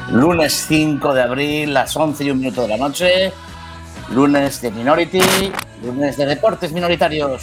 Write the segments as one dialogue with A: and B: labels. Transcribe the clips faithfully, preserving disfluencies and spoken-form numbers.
A: Lunes cinco de abril, las once y un minuto de la noche. Lunes de Minority, lunes de deportes minoritarios.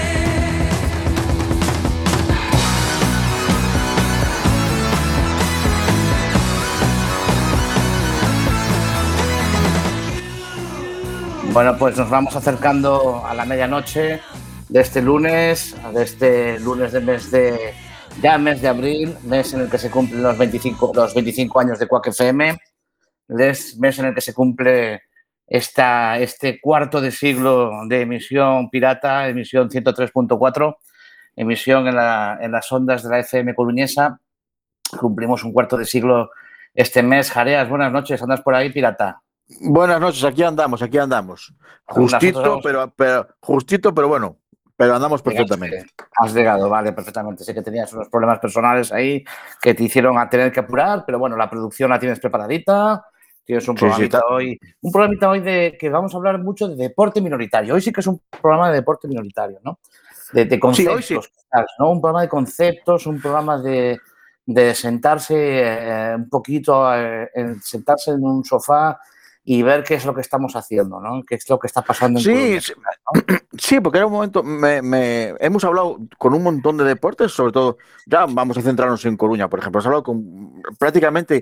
A: Bueno, pues nos vamos acercando a la medianoche de este lunes, de este lunes del mes de, ya mes de abril, mes en el que se cumplen los veinticinco, los veinticinco años de Quack F M, mes en el que se cumple esta, este cuarto de siglo de emisión pirata, emisión ciento tres punto cuatro, emisión en, la, en las ondas de la F M coruñesa. Cumplimos un cuarto de siglo este mes. Jareas, buenas noches, ¿andas por ahí, pirata?
B: Buenas noches, aquí andamos, aquí andamos. Justito, somos... pero, pero, justito, pero bueno, pero andamos perfectamente.
A: Has llegado, vale, perfectamente. Sé que tenías unos problemas personales ahí que te hicieron a tener que apurar, pero bueno, la producción la tienes preparadita. Tienes un programita sí, sí, hoy, un programita hoy de que vamos a hablar mucho de deporte minoritario. Hoy sí que es un programa de deporte minoritario, ¿no? De, de conceptos, sí, sí. ¿no? Un programa de conceptos, un programa de, de sentarse eh, un poquito, eh, en, sentarse en un sofá y ver qué es lo que estamos haciendo, ¿no? Qué es lo que está pasando en
B: sí,
A: Colombia,
B: sí.
A: ¿no?
B: Sí, porque era un momento, me, me, hemos hablado con un montón de deportes, sobre todo, ya vamos a centrarnos en Coruña, por ejemplo, hemos hablado con prácticamente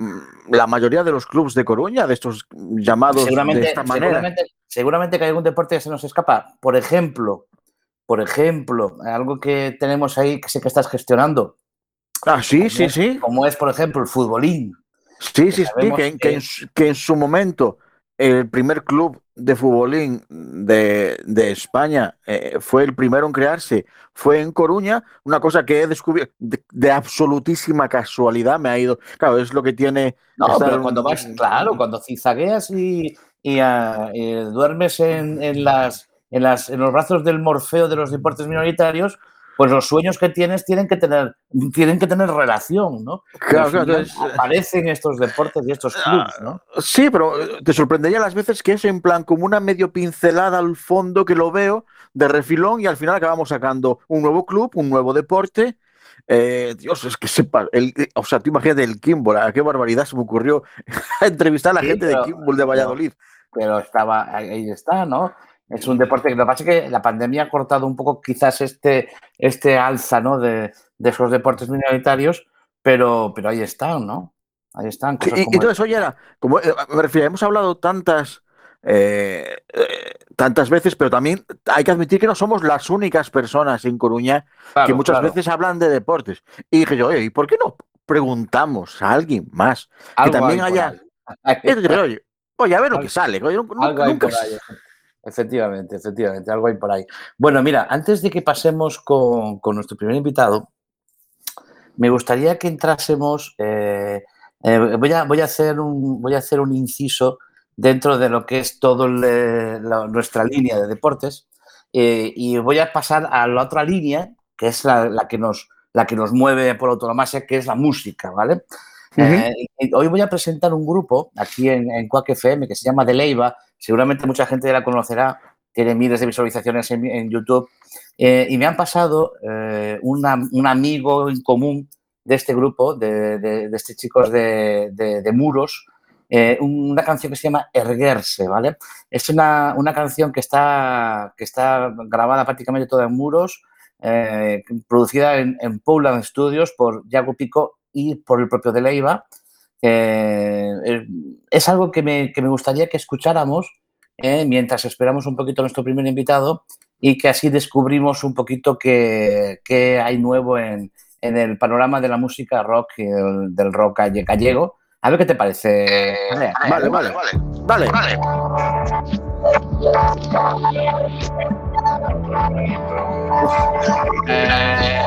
B: la mayoría de los clubes de Coruña, de estos llamados
A: seguramente,
B: de esta manera.
A: Seguramente, seguramente que hay algún deporte que se nos escapa. Por ejemplo, por ejemplo, algo que tenemos ahí que sé que estás gestionando.
B: Ah, sí,
A: como
B: sí,
A: es,
B: sí.
A: Como es, por ejemplo, el futbolín.
B: Sí, sí, sí, que, que, que, en, que en su momento el primer club de futbolín de, de España eh, fue el primero en crearse, fue en Coruña, una cosa que he descubierto de, de absolutísima casualidad, me ha ido, claro, es lo que tiene...
A: No,
B: estar
A: pero cuando vas, claro, cuando cizagueas y, y, uh, y duermes en, en, las, en, las, en los brazos del Morfeo de los deportes minoritarios, pues los sueños que tienes tienen que tener, tienen que tener relación, ¿no?
B: Claro, claro, entonces,
A: aparecen estos deportes y estos clubes, ¿no?
B: Sí, pero te sorprendería las veces que es en plan como una medio pincelada al fondo que lo veo de refilón y al final acabamos sacando un nuevo club, un nuevo deporte. Eh, Dios, es que sepa, el, o sea, tú imagínate el Kimball, a qué barbaridad se me ocurrió entrevistar a la sí, gente pero, de Kimball de Valladolid.
A: Pero, pero estaba, ahí está, ¿no? Es un deporte que lo que pasa es que la pandemia ha cortado un poco quizás este, este alza, ¿no? De, de esos deportes minoritarios, pero, pero ahí están, ¿no? Ahí están.
B: Cosas sí, como y entonces, oye, era, como me refiero, hemos hablado tantas, eh, eh, tantas veces, pero también hay que admitir que no somos las únicas personas en Coruña claro, que muchas claro. veces hablan de deportes. Y dije yo, oye, ¿y por qué no preguntamos a alguien más que también haya... Pero, oye, oye, a ver lo que sale. Oye,
A: algo nunca... hay por ahí. Efectivamente, efectivamente, algo hay por ahí. Bueno, mira, antes de que pasemos con, con nuestro primer invitado, me gustaría que entrásemos... Eh, eh, voy, a, voy, a hacer un, voy a hacer un inciso dentro de lo que es toda la, nuestra línea de deportes eh, y voy a pasar a la otra línea, que es la, la, que, nos, la que nos mueve por autonomía, que es la música, ¿vale? Uh-huh. eh, hoy voy a presentar un grupo aquí en, en Quack F M que se llama De Leiva, seguramente mucha gente ya la conocerá, tiene miles de visualizaciones en, en YouTube, eh, y me han pasado eh, una, un amigo en común de este grupo, de, de, de estos chicos de, de, de Muros, eh, una canción que se llama Erguerse, ¿vale? Es una, una canción que está, que está grabada prácticamente toda en Muros, eh, producida en, en Powland Studios por Yago Pico y por el propio De Leiva. Eh, es algo que me, que me gustaría que escucháramos eh, mientras esperamos un poquito a nuestro primer invitado y que así descubrimos un poquito qué, qué hay nuevo en, en el panorama de la música rock y el, del rock gallego. A ver qué te parece.
B: Vale, vale, vale. Vale. vale.
A: Eh...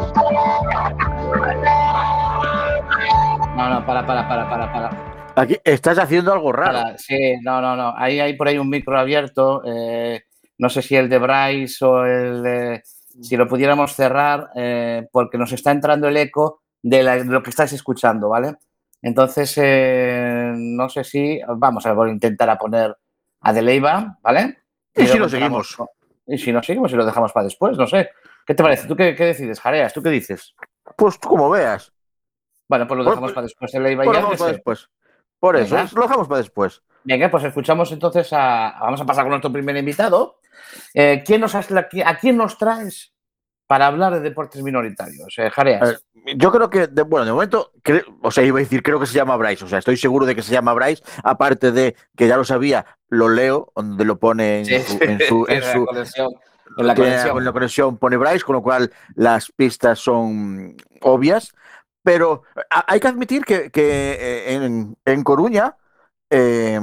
A: No, no, para, para, para, para, para.
B: Aquí estás haciendo algo raro.
A: Para, sí, no, no, no. Ahí hay por ahí un micro abierto. Eh, no sé si el de Bryce o el de... Si lo pudiéramos cerrar, eh, porque nos está entrando el eco de, la, de lo que estáis escuchando, ¿vale? Entonces, eh, no sé si... Vamos a intentar a poner a De Leiva, ¿vale?
B: Y, y si lo seguimos.
A: Con, y si no seguimos y lo dejamos para después, no sé. ¿Qué te parece? ¿Tú qué, qué decides, Jareas? ¿Tú qué dices?
B: Pues tú como veas.
A: Bueno, pues lo dejamos por, para después. El Leiva y
B: lo dejamos para después. Por eso, Venga. lo dejamos para después.
A: Venga, pues escuchamos entonces a... Vamos a pasar con nuestro primer invitado. Eh, ¿quién nos has, ¿A quién nos traes para hablar de deportes minoritarios? Eh, Jareas.
B: Eh, yo creo que, de, bueno, de momento, creo, o sea, iba a decir, creo que se llama Bryce. O sea, estoy seguro de que se llama Bryce. Aparte de que ya lo sabía, lo leo, donde lo pone en
A: sí,
B: su... En su, en
A: en
B: su
A: la conexión. En la conexión.
B: En la conexión pone Bryce, con lo cual las pistas son obvias. Pero hay que admitir que, que en, en Coruña, eh,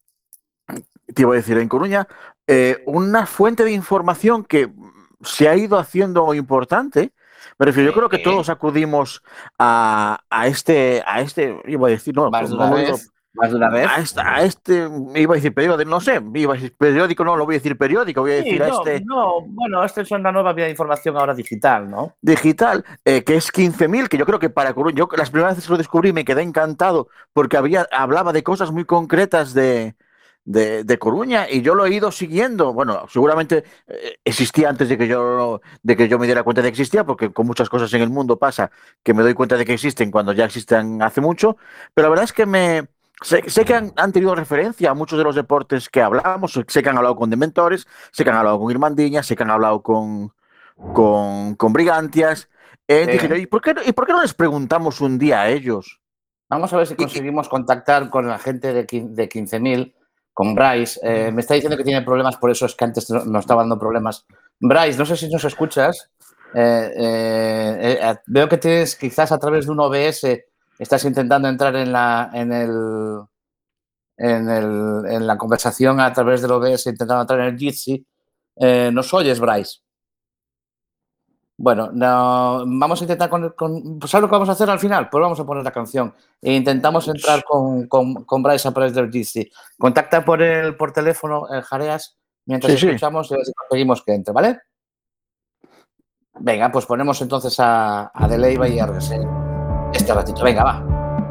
B: te iba a decir, en Coruña, eh, una fuente de información que se ha ido haciendo importante. Me refiero, yo creo que todos acudimos a, a este, a este, iba a decir, no,
A: más de
B: no,
A: una
B: no
A: vez.
B: digo,
A: Más de una vez.
B: A este, a este, iba a decir periódico, no sé, iba a decir periódico, no, lo voy a decir periódico, voy a decir
A: sí,
B: a
A: no,
B: este...
A: No, bueno, esta es una nueva vía de información ahora digital, ¿no?
B: Digital, eh, que es quince mil, que yo creo que para Coruña, yo las primeras veces que lo descubrí me quedé encantado porque había, hablaba de cosas muy concretas de, de, de Coruña y yo lo he ido siguiendo. Bueno, seguramente eh, existía antes de que, yo, de que yo me diera cuenta de que existía, porque con muchas cosas en el mundo pasa que me doy cuenta de que existen cuando ya existen hace mucho, pero la verdad es que me... Sé, sé que han, han tenido referencia a muchos de los deportes que hablamos, sé que han hablado con Dementores, sé que han hablado con Irmandiña, sé que han hablado con, con, con Brigantias. Eh, sí. Dije, ¿y por, qué, ¿y por qué no les preguntamos un día a ellos?
A: Vamos a ver si conseguimos y, contactar con la gente de, de quince mil, con Bryce. Eh, me está diciendo que tiene problemas, por eso es que antes nos estaba dando problemas. Bryce, no sé si nos escuchas. Eh, eh, eh, veo que tienes, quizás a través de un O B S, estás intentando entrar en la, en el, en el, en la conversación a través del O B S, intentando entrar en el Jitsi. Eh, ¿Nos oyes, Bryce? Bueno, no, vamos a intentar con, con... ¿Sabes lo que vamos a hacer al final? Pues vamos a poner la canción e intentamos entrar con, con, con Bryce a través del G C. Contacta por el por teléfono, el Jareas, mientras sí, escuchamos sí. y si conseguimos que entre, ¿vale? Venga, pues ponemos entonces a, a De Leiva y a Argesell este ratito. Venga, va.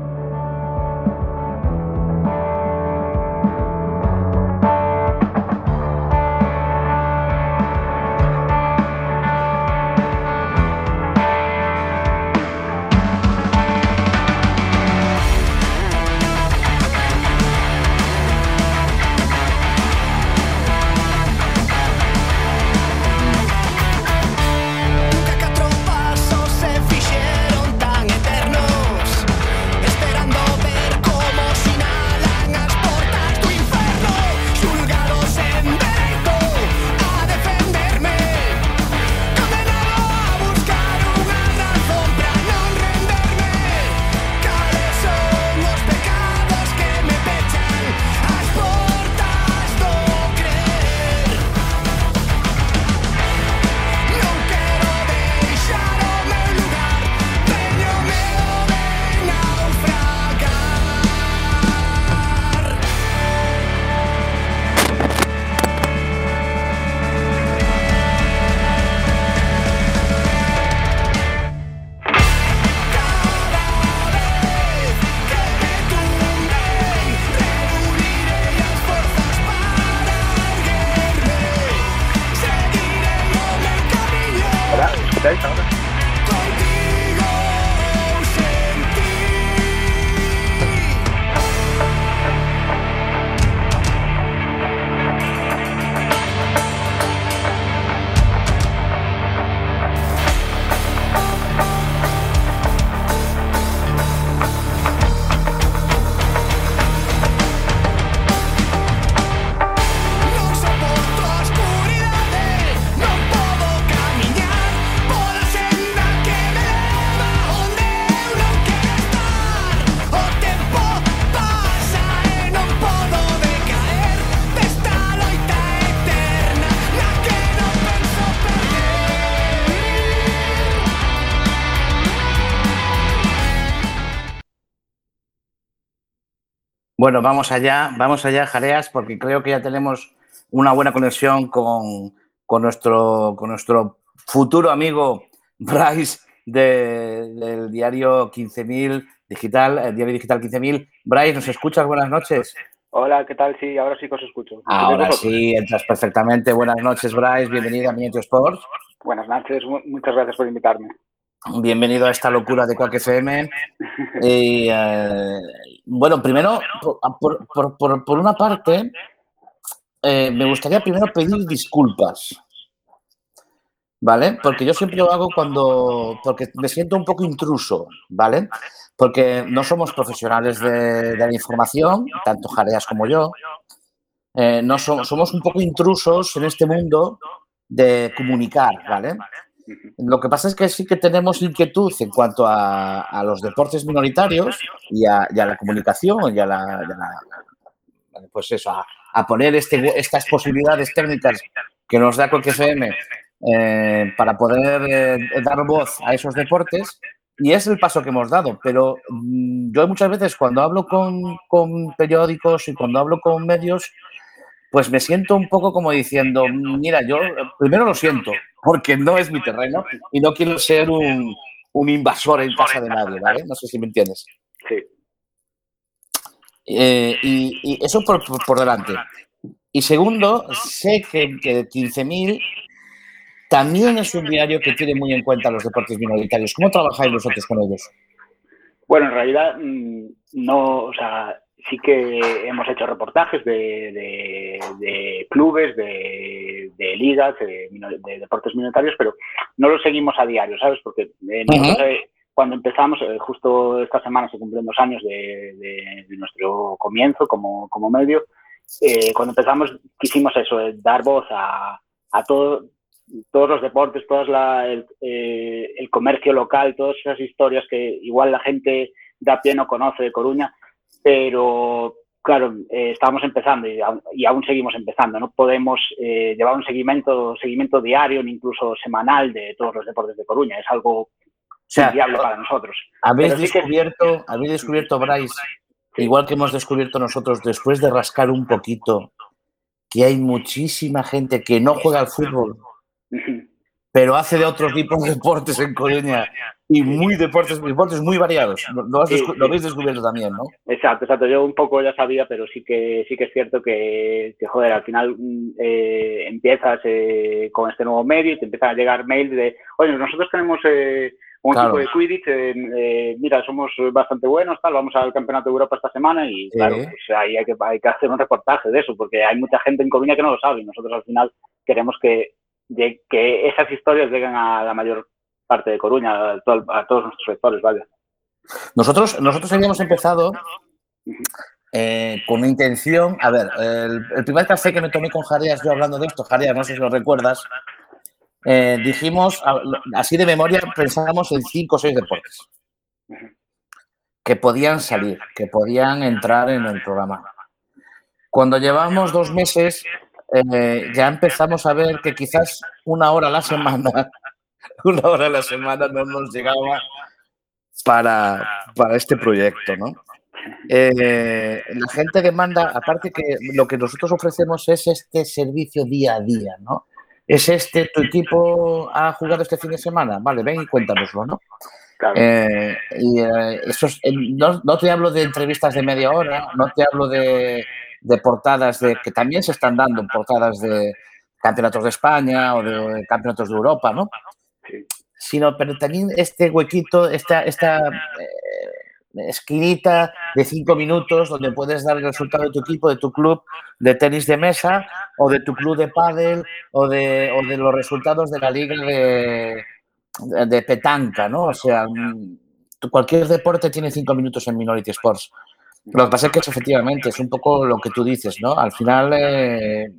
A: Bueno, vamos allá, vamos allá, Jareas, porque creo que ya tenemos una buena conexión con, con, nuestro, con nuestro futuro amigo Bryce de, del diario quince mil Digital, el diario digital quince mil. Bryce, ¿nos escuchas? Buenas noches.
C: Hola, ¿qué tal? Sí, ahora sí que os escucho.
A: Ahora sí, entras perfectamente. Buenas noches, Bryce. Bienvenido a Mientras Sports.
C: Buenas noches, muchas gracias por invitarme.
A: Bienvenido a esta locura de Quack F M. Y, eh, bueno, primero, por, por, por, por una parte, eh, me gustaría primero pedir disculpas, ¿vale? Porque yo siempre lo hago cuando, porque me siento un poco intruso, ¿vale? Porque no somos profesionales de, de la información, tanto Jareas como yo. Eh, no somos, somos un poco intrusos en este mundo de comunicar, ¿vale? Lo que pasa es que sí que tenemos inquietud en cuanto a, a los deportes minoritarios y a, y a la comunicación y a la, y a la pues eso, a, a poner este, estas posibilidades técnicas que nos da Quack F M eh, para poder eh, dar voz a esos deportes, y es el paso que hemos dado. Pero mmm, yo muchas veces cuando hablo con, con periódicos y cuando hablo con medios, pues me siento un poco como diciendo, mira, yo primero lo siento, porque no es mi terreno y no quiero ser un, un invasor en casa de nadie, ¿vale? No sé si me entiendes.
C: Sí.
A: Eh, y, y eso por, por, por delante. Y segundo, sé que, que quince mil también es un diario que tiene muy en cuenta los deportes minoritarios. ¿Cómo trabajáis vosotros con ellos?
C: Bueno, en realidad no, o sea, sí que hemos hecho reportajes de, de, de clubes, de, de ligas, de, de deportes minoritarios, pero no los seguimos a diario, ¿sabes? Porque eh, nosotros, uh-huh. eh, cuando empezamos, eh, justo esta semana se cumplen dos años de, de, de nuestro comienzo como, como medio, eh, cuando empezamos quisimos eso, eh, dar voz a, a todo, todos los deportes, todas la, el, eh, el comercio local, todas esas historias que igual la gente de a pie no conoce de Coruña, pero claro, eh, estábamos empezando y, y aún seguimos empezando. No podemos eh, llevar un seguimiento, seguimiento diario ni incluso semanal de todos los deportes de Coruña. Es algo o sea, inviable para nosotros.
A: Habéis pero descubierto, sí que... habéis descubierto, Bryce, sí. igual que hemos descubierto nosotros después de rascar un poquito, que hay muchísima gente que no juega al fútbol, pero hace de otros tipos de deportes en Coruña y muy deportes, deportes muy variados. Lo, has sí, sí. lo habéis descubierto también, ¿no?
C: Exacto, exacto. Yo un poco ya sabía, pero sí que sí que es cierto que, que joder, al final eh, empiezas eh, con este nuevo medio y te empiezan a llegar mails de, oye, nosotros tenemos eh, un claro. equipo de Quidditch, eh, eh, mira, somos bastante buenos, tal, vamos al Campeonato de Europa esta semana y claro, eh. pues ahí hay que, hay que hacer un reportaje de eso, porque hay mucha gente en Coruña que no lo sabe y nosotros al final queremos que de que esas historias lleguen a la mayor parte de Coruña, a, todo, a todos nuestros sectores, vaya.
A: Nosotros, nosotros habíamos empezado eh, con una intención, a ver, el, el primer café que me tomé con Jareas, yo hablando de esto, Jareas, no sé si lo recuerdas, eh, dijimos, así de memoria, pensábamos en cinco o seis deportes que podían salir, que podían entrar en el programa. Cuando llevamos dos meses, eh, ya empezamos a ver que quizás una hora a la semana, una hora a la semana no nos llegaba para, para este proyecto, ¿no? Eh, la gente demanda, aparte que lo que nosotros ofrecemos es este servicio día a día, ¿no? Es este, tu equipo ha jugado este fin de semana, vale, ven y cuéntanoslo, ¿no?
C: Claro.
A: Eh, y eh, eso es, eh, no, no te hablo de entrevistas de media hora, no te hablo de, de portadas de que también se están dando portadas de campeonatos de España o de campeonatos de Europa, ¿no?
C: Sí.
A: Sino, pero también este huequito, esta, esta eh, esquinita de cinco minutos donde puedes dar el resultado de tu equipo, de tu club de tenis de mesa o de tu club de pádel o de, o de los resultados de la liga de, de, de petanca, ¿no? O sea, cualquier deporte tiene cinco minutos en Minority Sports. Lo que pasa es que es, efectivamente es un poco lo que tú dices, ¿no? Al final, eh,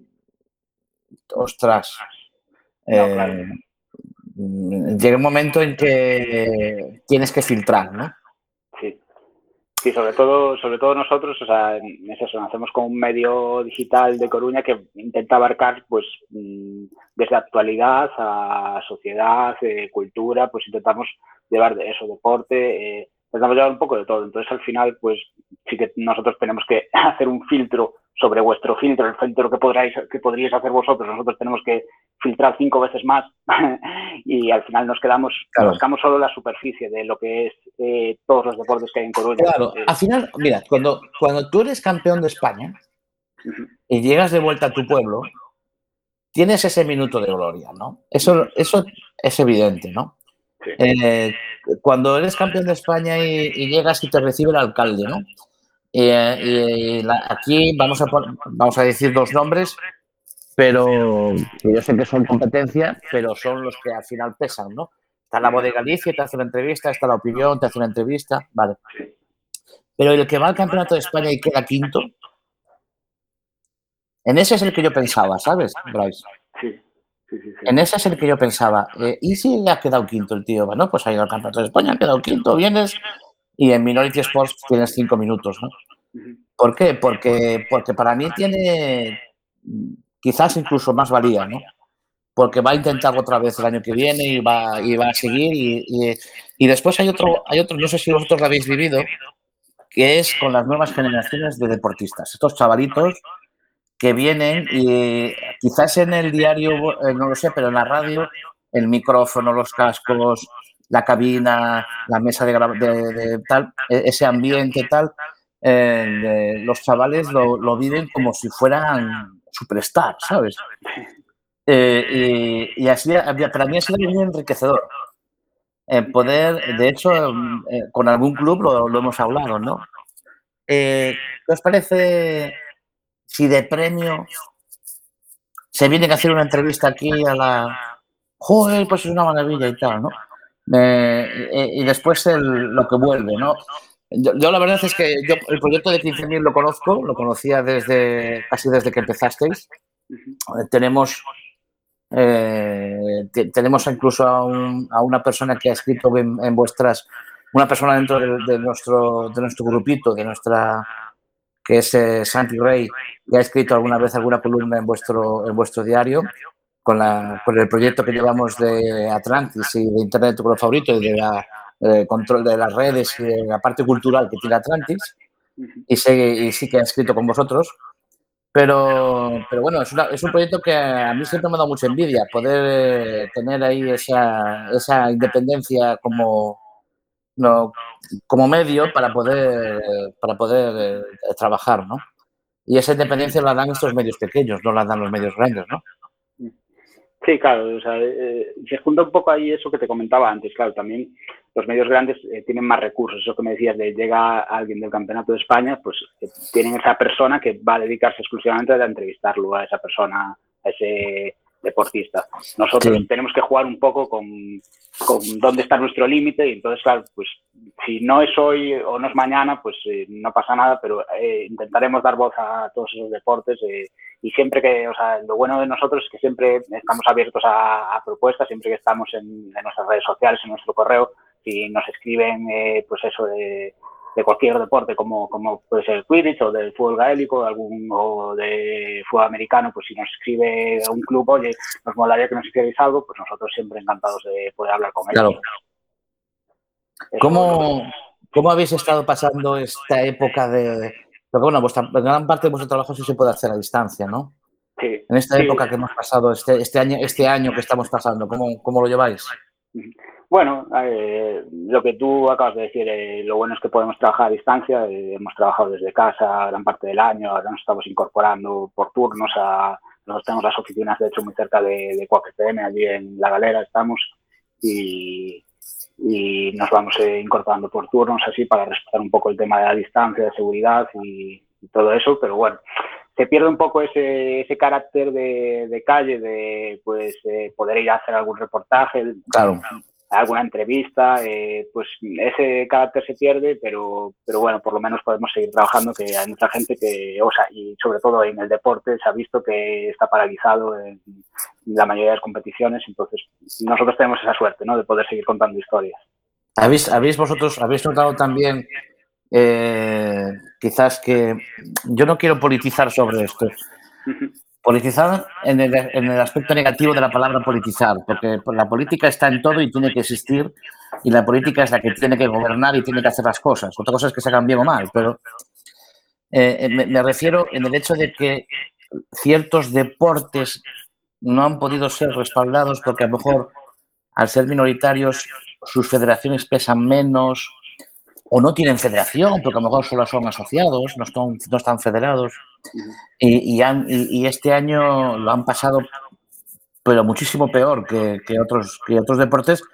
A: ostras,
C: no,
A: eh,
C: claro.
A: llega un momento en que tienes que filtrar, ¿no?
C: Sí. Sí, sobre todo, sobre todo nosotros, o sea, es eso, nacemos con un medio digital de Coruña que intenta abarcar, pues, desde actualidad a sociedad, eh, cultura, pues intentamos llevar de eso, deporte, eh, intentamos llevar un poco de todo. Entonces, al final, pues, sí que nosotros tenemos que hacer un filtro sobre vuestro filtro, el filtro que podráis, que podríais hacer vosotros. Nosotros tenemos que filtrar cinco veces más y al final nos quedamos,
A: claro.
C: nos quedamos solo en la superficie de lo que es eh, todos los deportes que hay en Coruña.
A: Claro, al final, mira, cuando, cuando tú eres campeón de España uh-huh. y llegas de vuelta a tu pueblo, tienes ese minuto de gloria, ¿no? Eso, eso es evidente, ¿no?
C: Sí.
A: Eh, cuando eres campeón de España y, y llegas y te recibe el alcalde, ¿no? Y, y la, aquí vamos a, vamos a decir dos nombres, pero que yo sé que son competencia, pero son los que al final pesan, ¿no? Está la Voz de Galicia, te hace una entrevista, está La Opinión, te hace una entrevista, vale. Pero el que va al Campeonato de España y queda quinto, en ese es el que yo pensaba, ¿sabes, Bryce?
C: Sí. Sí, sí, sí.
A: En ese es el que yo pensaba. Eh, ¿Y si ha quedado quinto el tío? Bueno, pues ha ido al Campeonato de España, ha quedado quinto, vienes y en Minority Sports tienes cinco minutos, ¿no? ¿Por qué? Porque, porque para mí tiene quizás incluso más valía, ¿no? Porque va a intentar otra vez el año que viene y va, y va a seguir. Y, y, y después hay otro, hay otro, no sé si vosotros lo habéis vivido, que es con las nuevas generaciones de deportistas. Estos chavalitos que vienen y quizás en el diario, eh, no lo sé, pero en la radio, el micrófono, los cascos, la cabina, la mesa de, de, de tal, ese ambiente tal, eh, de, los chavales lo, lo viven como si fueran superstars, ¿sabes? Eh, y, y así, para mí ha sido muy enriquecedor. Eh, poder, de hecho, eh, con algún club lo, lo hemos hablado, ¿no? Eh, ¿Qué os parece si de premio se viene a hacer una entrevista aquí a la... Joder, pues es una maravilla y tal, ¿no? Eh, y, y después el, lo que vuelve, ¿no? Yo, yo la verdad es que yo el proyecto de quince mil lo conozco, lo conocía desde casi desde que empezasteis. Eh, tenemos eh, tenemos incluso a, un, a una persona que ha escrito en, en vuestras... Una persona dentro de, de, nuestro, de nuestro grupito, de nuestra... que es eh, Santi Rey, que ha escrito alguna vez alguna columna en vuestro, en vuestro diario, con, la, con el proyecto que llevamos de Atlantis y de Internet tu color favorito y de la eh, control de las redes y de la parte cultural que tiene Atlantis, y, sé, y sí que ha escrito con vosotros. Pero, pero bueno, es, una, es un proyecto que a mí siempre me ha dado mucha envidia, poder eh, tener ahí esa, esa independencia como... No, como medio para poder, para poder eh, trabajar, ¿no? Y esa independencia la dan estos medios pequeños, no la dan los medios grandes, ¿no?
C: Sí, claro, o sea, eh, se junta un poco ahí eso que te comentaba antes, claro, también los medios grandes eh, tienen más recursos, eso que me decías de llega alguien del Campeonato de España, pues eh, tienen esa persona que va a dedicarse exclusivamente a entrevistarlo a esa persona, a ese deportista. Nosotros sí. tenemos que jugar un poco con, con dónde está nuestro límite y entonces, claro, pues si no es hoy o no es mañana, pues eh, no pasa nada, pero eh, intentaremos dar voz a todos esos deportes eh, y siempre que, o sea, lo bueno de nosotros es que siempre estamos abiertos a, a propuestas, siempre que estamos en, en nuestras redes sociales, en nuestro correo, si nos escriben, eh, pues eso de... de cualquier deporte, como, como puede ser el Quidditch o del fútbol gaélico algún, o de fútbol americano, pues si nos escribe un club, oye, nos molaría que nos hicierais algo, pues nosotros siempre encantados de poder hablar con ellos.
A: Claro. ¿Cómo, ¿Cómo habéis estado pasando esta época de...? Porque, bueno, vuestra, gran parte de vuestro trabajo sí se puede hacer a distancia, ¿no?
C: Sí.
A: En esta
C: sí.
A: época que hemos pasado, este, este, año, este año que estamos pasando, ¿cómo, cómo lo lleváis?
C: Bueno, eh, lo que tú acabas de decir, eh, lo bueno es que podemos trabajar a distancia, eh, hemos trabajado desde casa gran parte del año, ahora nos estamos incorporando por turnos, a, nosotros tenemos las oficinas de hecho muy cerca de, de Quack F M, allí en La Galera estamos, y, y nos vamos eh, incorporando por turnos así para respetar un poco el tema de la distancia, de seguridad y, y todo eso, pero bueno, se pierde un poco ese, ese carácter de, de calle, de pues eh, poder ir a hacer algún reportaje,
A: claro.
C: alguna entrevista, eh, pues ese carácter se pierde, pero, pero bueno, por lo menos podemos seguir trabajando, que hay mucha gente que, o sea, y sobre todo en el deporte se ha visto que está paralizado en la mayoría de las competiciones, entonces nosotros tenemos esa suerte, ¿no?, de poder seguir contando historias.
A: ¿Habéis, habéis vosotros, habéis notado también eh, quizás que, yo no quiero politizar sobre esto, politizar en el, en el aspecto negativo de la palabra politizar, porque la política está en todo y tiene que existir, y la política es la que tiene que gobernar y tiene que hacer las cosas. Otra cosa es que se hagan bien o mal, pero eh, me, me refiero en el hecho de que ciertos deportes no han podido ser respaldados porque a lo mejor al ser minoritarios sus federaciones pesan menos o no tienen federación porque a lo mejor solo son asociados, no están, no están federados. Y, y, han, y, y este año lo han pasado, pero muchísimo peor que, que, otros, que otros deportes,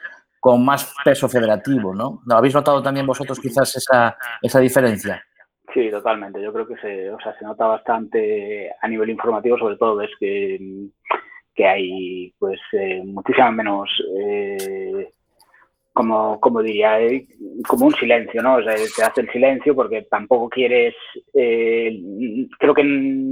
A: con más peso federativo, ¿no? ¿No habéis notado también vosotros quizás esa, esa diferencia?
C: Sí, totalmente. Yo creo que se, o sea, se nota bastante a nivel informativo, sobre todo, es que, que hay pues eh, muchísima menos, eh, como, como diría, eh, como un silencio, ¿no? O sea, se hace el silencio porque tampoco quieres, eh, creo que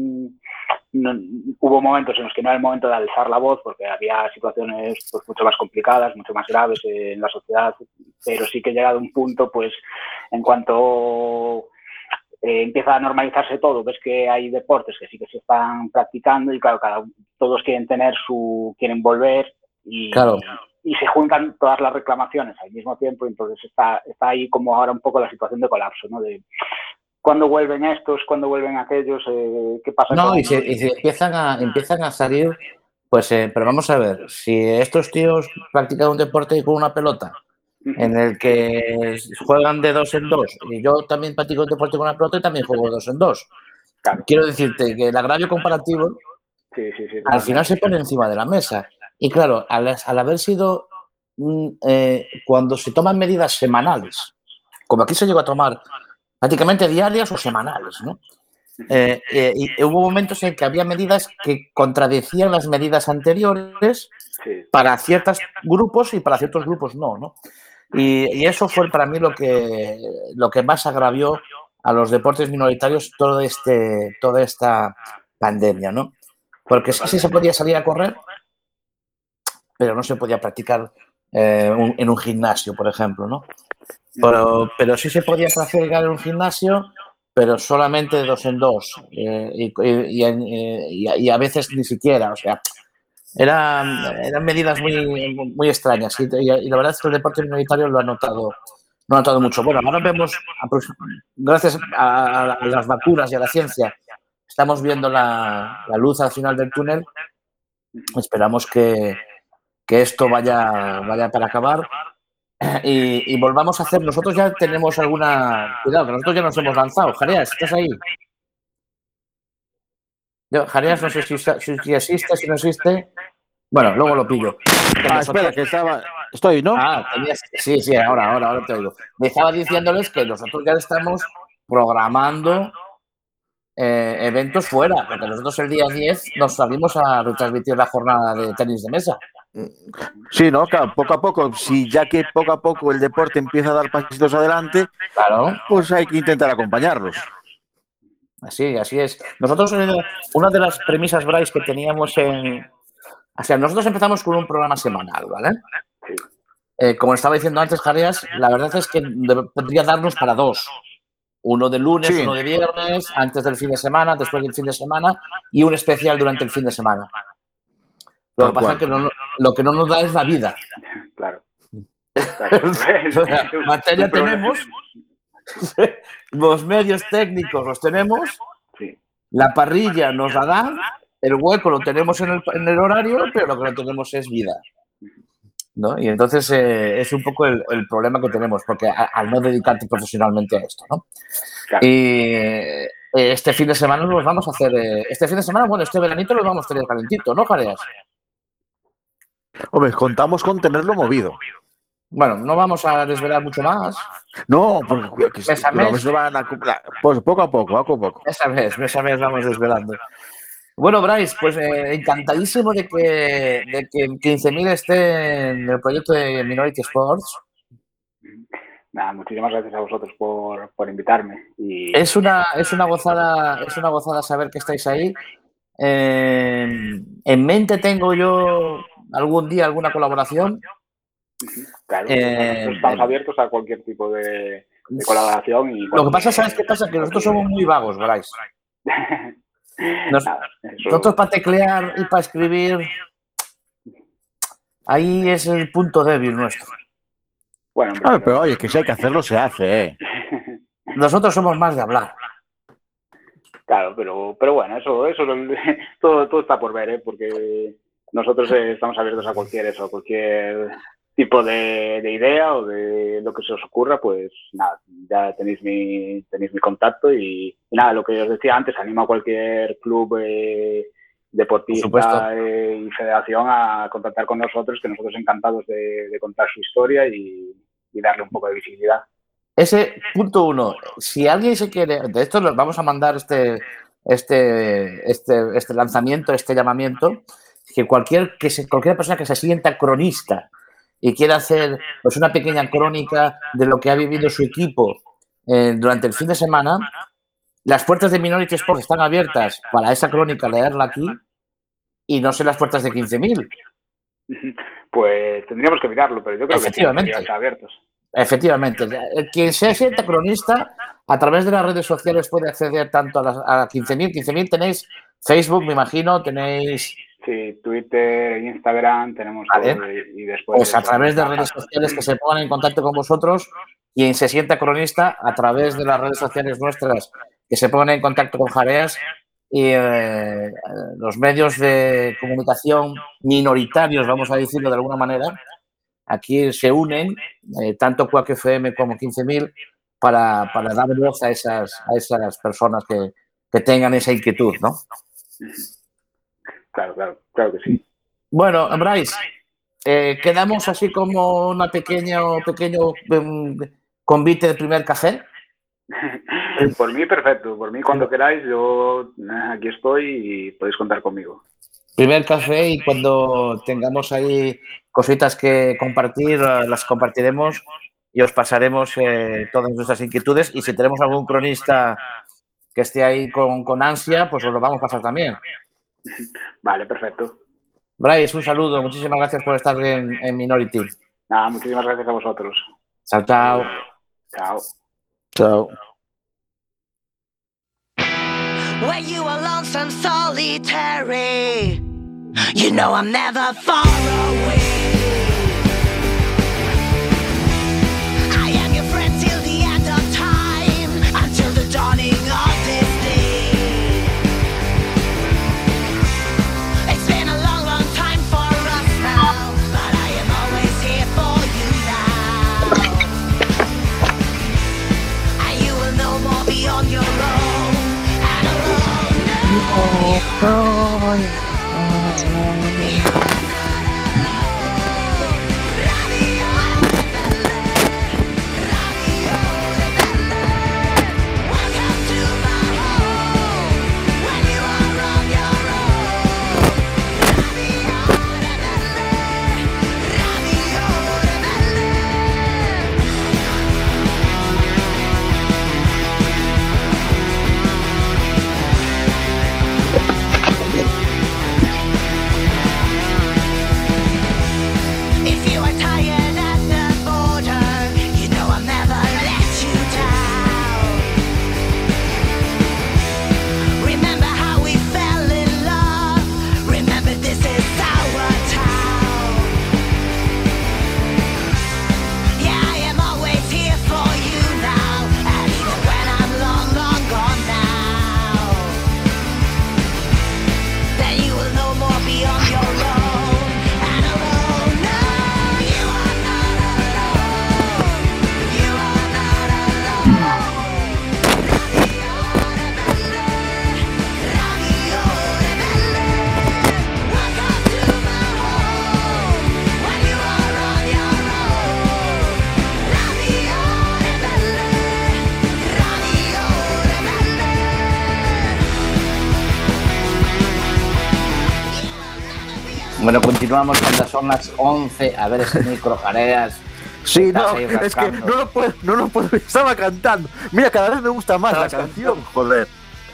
C: no, hubo momentos en los que no era el momento de alzar la voz porque había situaciones pues mucho más complicadas, mucho más graves en la sociedad, pero sí que llegado a un punto, pues, en cuanto Eh, empieza a normalizarse todo, ves que hay deportes que sí que se están practicando y claro, cada, todos quieren tener su, quieren volver y,
A: claro.
C: y se juntan todas las reclamaciones al mismo tiempo, entonces está, está ahí como ahora un poco la situación de colapso, ¿no? De cuándo vuelven estos, cuándo vuelven aquellos, eh, qué pasa
A: no,
C: con...
A: y se, y se empiezan a empiezan a salir, pues, eh, pero vamos a ver, si estos tíos practican un deporte con una pelota, en el que juegan de dos en dos, y yo también practico un deporte con una pelota y también juego de dos en dos. Claro. Quiero decirte que el agravio comparativo
C: sí, sí, sí,
A: al final se pone encima de la mesa. Y claro, al, al haber sido eh, cuando se toman medidas semanales, como aquí se llegó a tomar prácticamente diarias o semanales, ¿no? Eh, eh, y hubo momentos en que había medidas que contradecían las medidas anteriores sí. para ciertos grupos y para ciertos grupos no, ¿no? Y, y eso fue para mí lo que, lo que más agravió a los deportes minoritarios todo este, toda esta pandemia, ¿no? Porque sí, sí se podía salir a correr, pero no se podía practicar eh, un, en un gimnasio, por ejemplo, ¿no? Pero, pero sí se podía practicar en un gimnasio, pero solamente de dos en dos. Eh, y, y, y, y a veces ni siquiera, o sea, eran, eran medidas muy, muy extrañas. Y, y la verdad es que el deporte minoritario lo ha notado, lo ha notado mucho. Bueno, ahora vemos, gracias a, a las vacunas y a la ciencia, estamos viendo la, la luz al final del túnel. Esperamos que, que esto vaya, vaya para acabar. Y, y volvamos a hacer, nosotros ya tenemos alguna... Cuidado, que nosotros ya nos hemos lanzado. Jareas, ¿estás ahí? Yo, Jareas, no sé si, si, si existe, si no existe. Bueno, luego lo pillo.
B: Ah, nosotros... espera, que estaba... Estoy, ¿no?
A: Ah, tenías... Sí, sí, ahora, ahora, ahora te oigo. Me estaba diciéndoles que nosotros ya estamos programando eh, eventos fuera, porque nosotros el día diez nos salimos a retransmitir la jornada de tenis de mesa.
B: Sí, ¿no? Claro, poco a poco, si ya que poco a poco el deporte empieza a dar pasitos adelante,
A: claro,
B: pues hay que intentar acompañarlos.
A: Así, así es. Nosotros, una de las premisas, Bryce, que teníamos en... O sea, nosotros empezamos con un programa semanal, ¿vale? Eh, como estaba diciendo antes, Jareas, la verdad es que podría darnos para dos. Uno de lunes, sí. uno de viernes, antes del fin de semana, después del fin de semana, y un especial durante el fin de semana. Lo que pasa es que no, lo que no nos da es la vida.
C: Claro.
A: claro. O sea, materia tenemos, los medios técnicos los tenemos, sí. La parrilla nos la dan, el hueco lo tenemos en el, en el horario, pero lo que no tenemos es vida. ¿No? Y entonces eh, es un poco el, el problema que tenemos, porque a, al no dedicarte profesionalmente a esto, ¿no? Claro. Y eh, este fin de semana nos vamos a hacer, eh, este fin de semana, bueno, este veranito lo vamos a tener calentito, ¿no, Jareas?
B: Hombre, contamos con tenerlo movido.
A: Bueno, no vamos a desvelar mucho más.
B: No, porque mes a mes, van a, pues poco a poco, poco a poco.
A: Mes a mes, mes a mes vamos desvelando. Bueno, Bryce, pues eh, encantadísimo de que, de que quince mil esté en el proyecto de Minority Sports.
C: Nada, muchísimas gracias a vosotros por, por invitarme. Y...
A: Es una, es una gozada, es una gozada saber que estáis ahí. Eh, en mente tengo yo algún día alguna colaboración.
C: Claro, eh, estamos eh, abiertos a cualquier tipo de, de colaboración. Y
A: lo que pasa, ¿sabes qué pasa? Que nosotros somos muy vagos, Bryce. Nos, Nada, eso... Nosotros para teclear y para escribir, ahí es el punto débil nuestro.
B: Bueno, pero, ah, pero oye, que si hay que hacerlo, se hace, ¿eh?
A: Nosotros somos más de hablar.
C: Claro, pero, pero bueno, eso, eso todo, todo está por ver, ¿eh? Porque nosotros eh, estamos abiertos a cualquier eso, a cualquier tipo de, de idea o de lo que se os ocurra, pues nada, ya tenéis mi, tenéis mi contacto y, y nada, lo que os decía antes, animo a cualquier club eh, deportista eh, y federación a contactar con nosotros, que nosotros encantados de, de contar su historia y, y darle un poco de visibilidad.
A: Ese punto uno, si alguien se quiere, de esto nos vamos a mandar este, este, este, este lanzamiento, este llamamiento, que cualquier, que se, cualquier persona que se sienta cronista y quiera hacer pues, una pequeña crónica de lo que ha vivido su equipo eh, durante el fin de semana, las puertas de Minority Sports están abiertas para esa crónica, leerla aquí, y no sé las puertas de quince mil.
C: Pues tendríamos que mirarlo, pero yo creo que están abiertos.
A: Efectivamente. Quien se sienta cronista, a través de las redes sociales puede acceder tanto a, las, a quince mil. quince mil tenéis Facebook, me imagino, tenéis...
C: Sí, Twitter, Instagram, tenemos vale. todo. Y, y después...
A: Pues a través de redes sociales que se pongan en contacto con vosotros, quien se sienta cronista, a través de las redes sociales nuestras que se pongan en contacto con Jareas y eh, los medios de comunicación minoritarios, vamos a decirlo de alguna manera, aquí se unen, eh, tanto Quack F M como quince mil, para, para dar voz a esas, a esas personas que, que tengan esa inquietud, ¿no?
C: Claro, claro, claro que sí.
A: Bueno, Bryce, eh, quedamos así como una pequeña, pequeño um, convite de primer café.
C: Por mí, perfecto. Por mí, cuando queráis, yo aquí estoy y podéis contar conmigo.
A: Primer café, y cuando tengamos ahí cositas que compartir, las compartiremos y os pasaremos eh, todas nuestras inquietudes. Y si tenemos algún cronista que esté ahí con, con ansia, pues os lo vamos a pasar también.
C: Vale, perfecto.
A: Bryce, un saludo. Muchísimas gracias por estar en, en Minority.
C: Nada, muchísimas gracias a vosotros.
A: Chao, chao.
C: Chao.
B: Chao.
D: When you are lonesome, solitary, you know I'm never far away. I am your friend till the end of time, until the dawning of this day. It's been a long, long time for us now, but I am always here for you now. And you will no more be on your own. Oh, oh, oh.
A: Bueno, continuamos cuando son las once. A ver ese micro, Jareas.
B: Sí, no, es que no lo puedo, no lo puedo. Estaba cantando. Mira, cada vez me gusta más la canción, joder.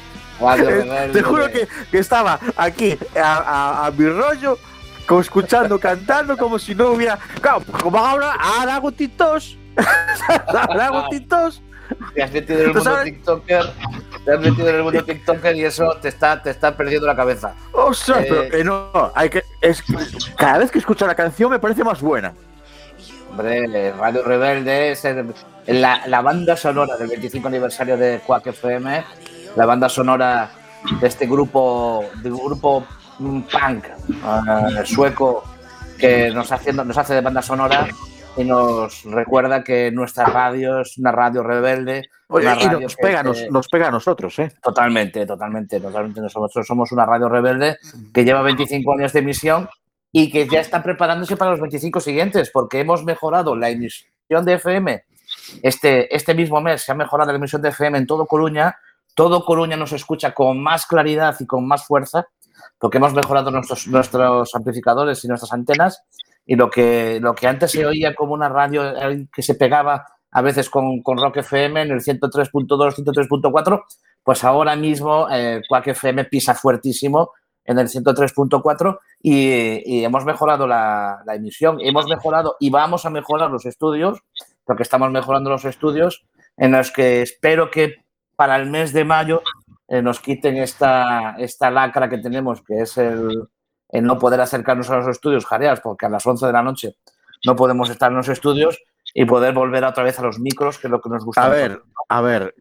B: Eh, te juro que, que estaba aquí a, a, a mi rollo, escuchando, cantando, como si no hubiera. Claro, como ahora, ahora hago titos. Ahora hago titos.
A: Te has metido en el mundo TikToker, te has metido en el mundo TikToker y eso te está, te está perdiendo la cabeza.
B: Ostras, eh, pero que no, hay que, es, cada vez que escucho la canción me parece más buena.
A: Hombre, Radio Rebelde es el, la, la banda sonora del veinticinco aniversario de Quack F M, la banda sonora de este grupo, de un grupo punk uh, sueco que nos hace, nos hace de banda sonora y nos recuerda que nuestra radio es una radio rebelde.
B: Oye,
A: una
B: y
A: radio
B: nos
A: que,
B: pega,
A: que...
B: Nos, nos pega a nosotros, ¿eh?
A: Totalmente, totalmente, totalmente. Nosotros somos una radio rebelde que lleva veinticinco años de emisión y que ya está preparándose para los veinticinco siguientes, porque hemos mejorado la emisión de F M. Este, este mismo mes se ha mejorado la emisión de F M en todo Coruña. Todo Coruña nos escucha con más claridad y con más fuerza, porque hemos mejorado nuestros, nuestros amplificadores y nuestras antenas, y lo que, lo que antes se oía como una radio que se pegaba a veces con, con Rock F M en el ciento tres punto dos, ciento tres punto cuatro, pues ahora mismo eh, Quack F M pisa fuertísimo en el ciento tres punto cuatro y, y hemos mejorado la, la emisión, hemos mejorado y vamos a mejorar los estudios, porque estamos mejorando los estudios en los que espero que para el mes de mayo eh, nos quiten esta, esta lacra que tenemos, que es el, el no poder acercarnos a los estudios, Jareas, porque a las once de la noche no podemos estar en los estudios y poder volver otra vez a los micros, que es lo que nos gusta.
B: A ver, a ver,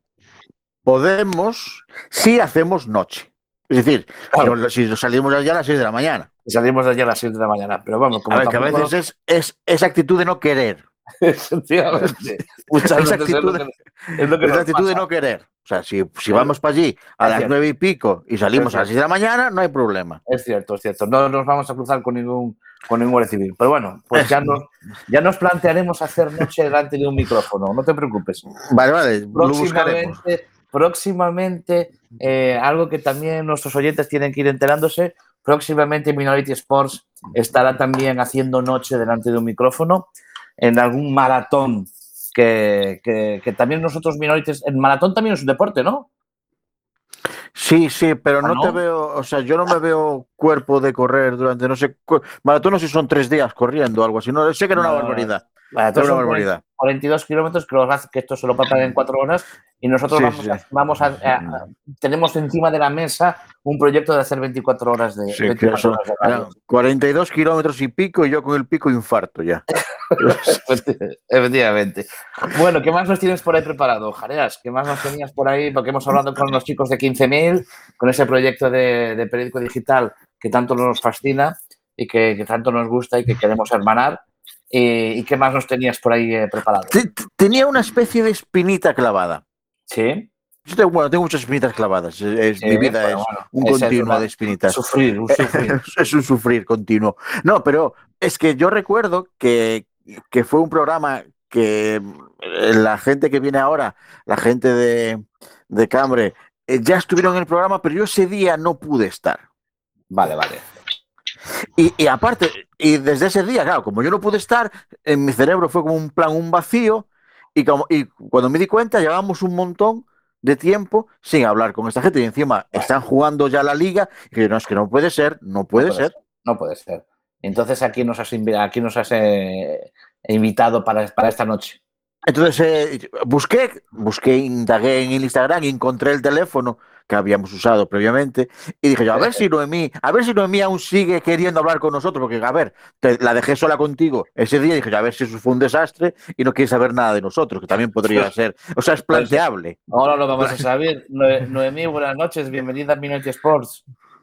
B: podemos si hacemos noche. Es decir, claro, si salimos de allá a las seis de la mañana.
A: Salimos de allá a las seis de la mañana, pero vamos, como
B: a ver, que a veces es, es esa actitud de no querer.
A: Efectivamente. Muchas
B: esa
A: veces
B: actitud,
A: es lo que, es lo que
B: esa
A: nos
B: actitud
A: pasa.
B: de no querer. O sea, si, si vamos para allí a
A: es
B: las
A: cierto.
B: nueve y pico y salimos a las seis de la mañana, no hay problema.
A: Es cierto, es cierto. No nos vamos a cruzar con ningún, con ningún guardia civil. Pero bueno, pues ya nos, ya nos plantearemos hacer noche delante de un micrófono. No te preocupes.
B: Vale, vale, lo buscaremos.
A: Próximamente, próximamente eh, algo que también nuestros oyentes tienen que ir enterándose, próximamente Minority Sports estará también haciendo noche delante de un micrófono en algún maratón que, que, que también nosotros Minorities... El maratón también es un deporte, ¿no?
B: Sí, sí, pero no,
A: ¿no?
B: te veo, o sea, yo no me veo cuerpo de correr durante, no sé, maratón no sé si son tres días corriendo o algo así, no sé que era una
A: No,
B: barbaridad.
A: Maratón
B: Era
A: son
B: una barbaridad.
A: cuarenta y dos kilómetros, que, los, que esto se lo pasan en cuatro horas y nosotros
B: Sí,
A: vamos,
B: sí.
A: A, vamos a, a, a, tenemos encima de la mesa un proyecto de hacer veinticuatro horas de,
B: Sí,
A: veinticuatro
B: que eso,
A: horas de radio.
B: cuarenta y dos kilómetros y pico y yo con el pico infarto ya.
A: Efectivamente. Bueno, ¿qué más nos tienes por ahí preparado, Jareas? ¿Qué más nos tenías por ahí? Porque hemos hablado con los chicos de quince mil, con ese proyecto de, de periódico digital que tanto nos fascina y que, que tanto nos gusta y que queremos hermanar. ¿Y, y qué más nos tenías por ahí eh, preparado?
B: Tenía una especie de espinita clavada.
A: ¿Sí?
B: Yo tengo, bueno, tengo muchas espinitas clavadas. Es, sí, mi vida bueno, es bueno, un continuo es de espinitas.
A: Sufrir, un sufrir.
B: Es un sufrir continuo. No, pero es que yo recuerdo que, que fue un programa que la gente que viene ahora, la gente de, de Cambre, eh, ya estuvieron en el programa, pero yo ese día no pude estar.
A: Vale, vale.
B: Y, y aparte, y desde ese día, claro, como yo no pude estar, en mi cerebro fue como un plan, un vacío, y, como, y cuando me di cuenta, llevábamos un montón de tiempo sin hablar con esta gente, y encima están jugando ya la liga, y yo, no, es que no puede ser, no puede,
A: no puede
B: ser.
A: ser. No puede ser. Entonces aquí nos has, aquí nos has eh, invitado para, para esta noche.
B: Entonces eh, busqué, busqué, indagué en el Instagram y encontré el teléfono que habíamos usado previamente y dije yo, a ver si Noemí, a ver si Noemí aún sigue queriendo hablar con nosotros, porque a ver, te, la dejé sola contigo ese día y dije yo, a ver si eso fue un desastre y no quiere saber nada de nosotros, que también podría ser, o sea, es planteable.
A: Ahora lo vamos a saber. Noemí, buenas noches, bienvenida a Minority Sports.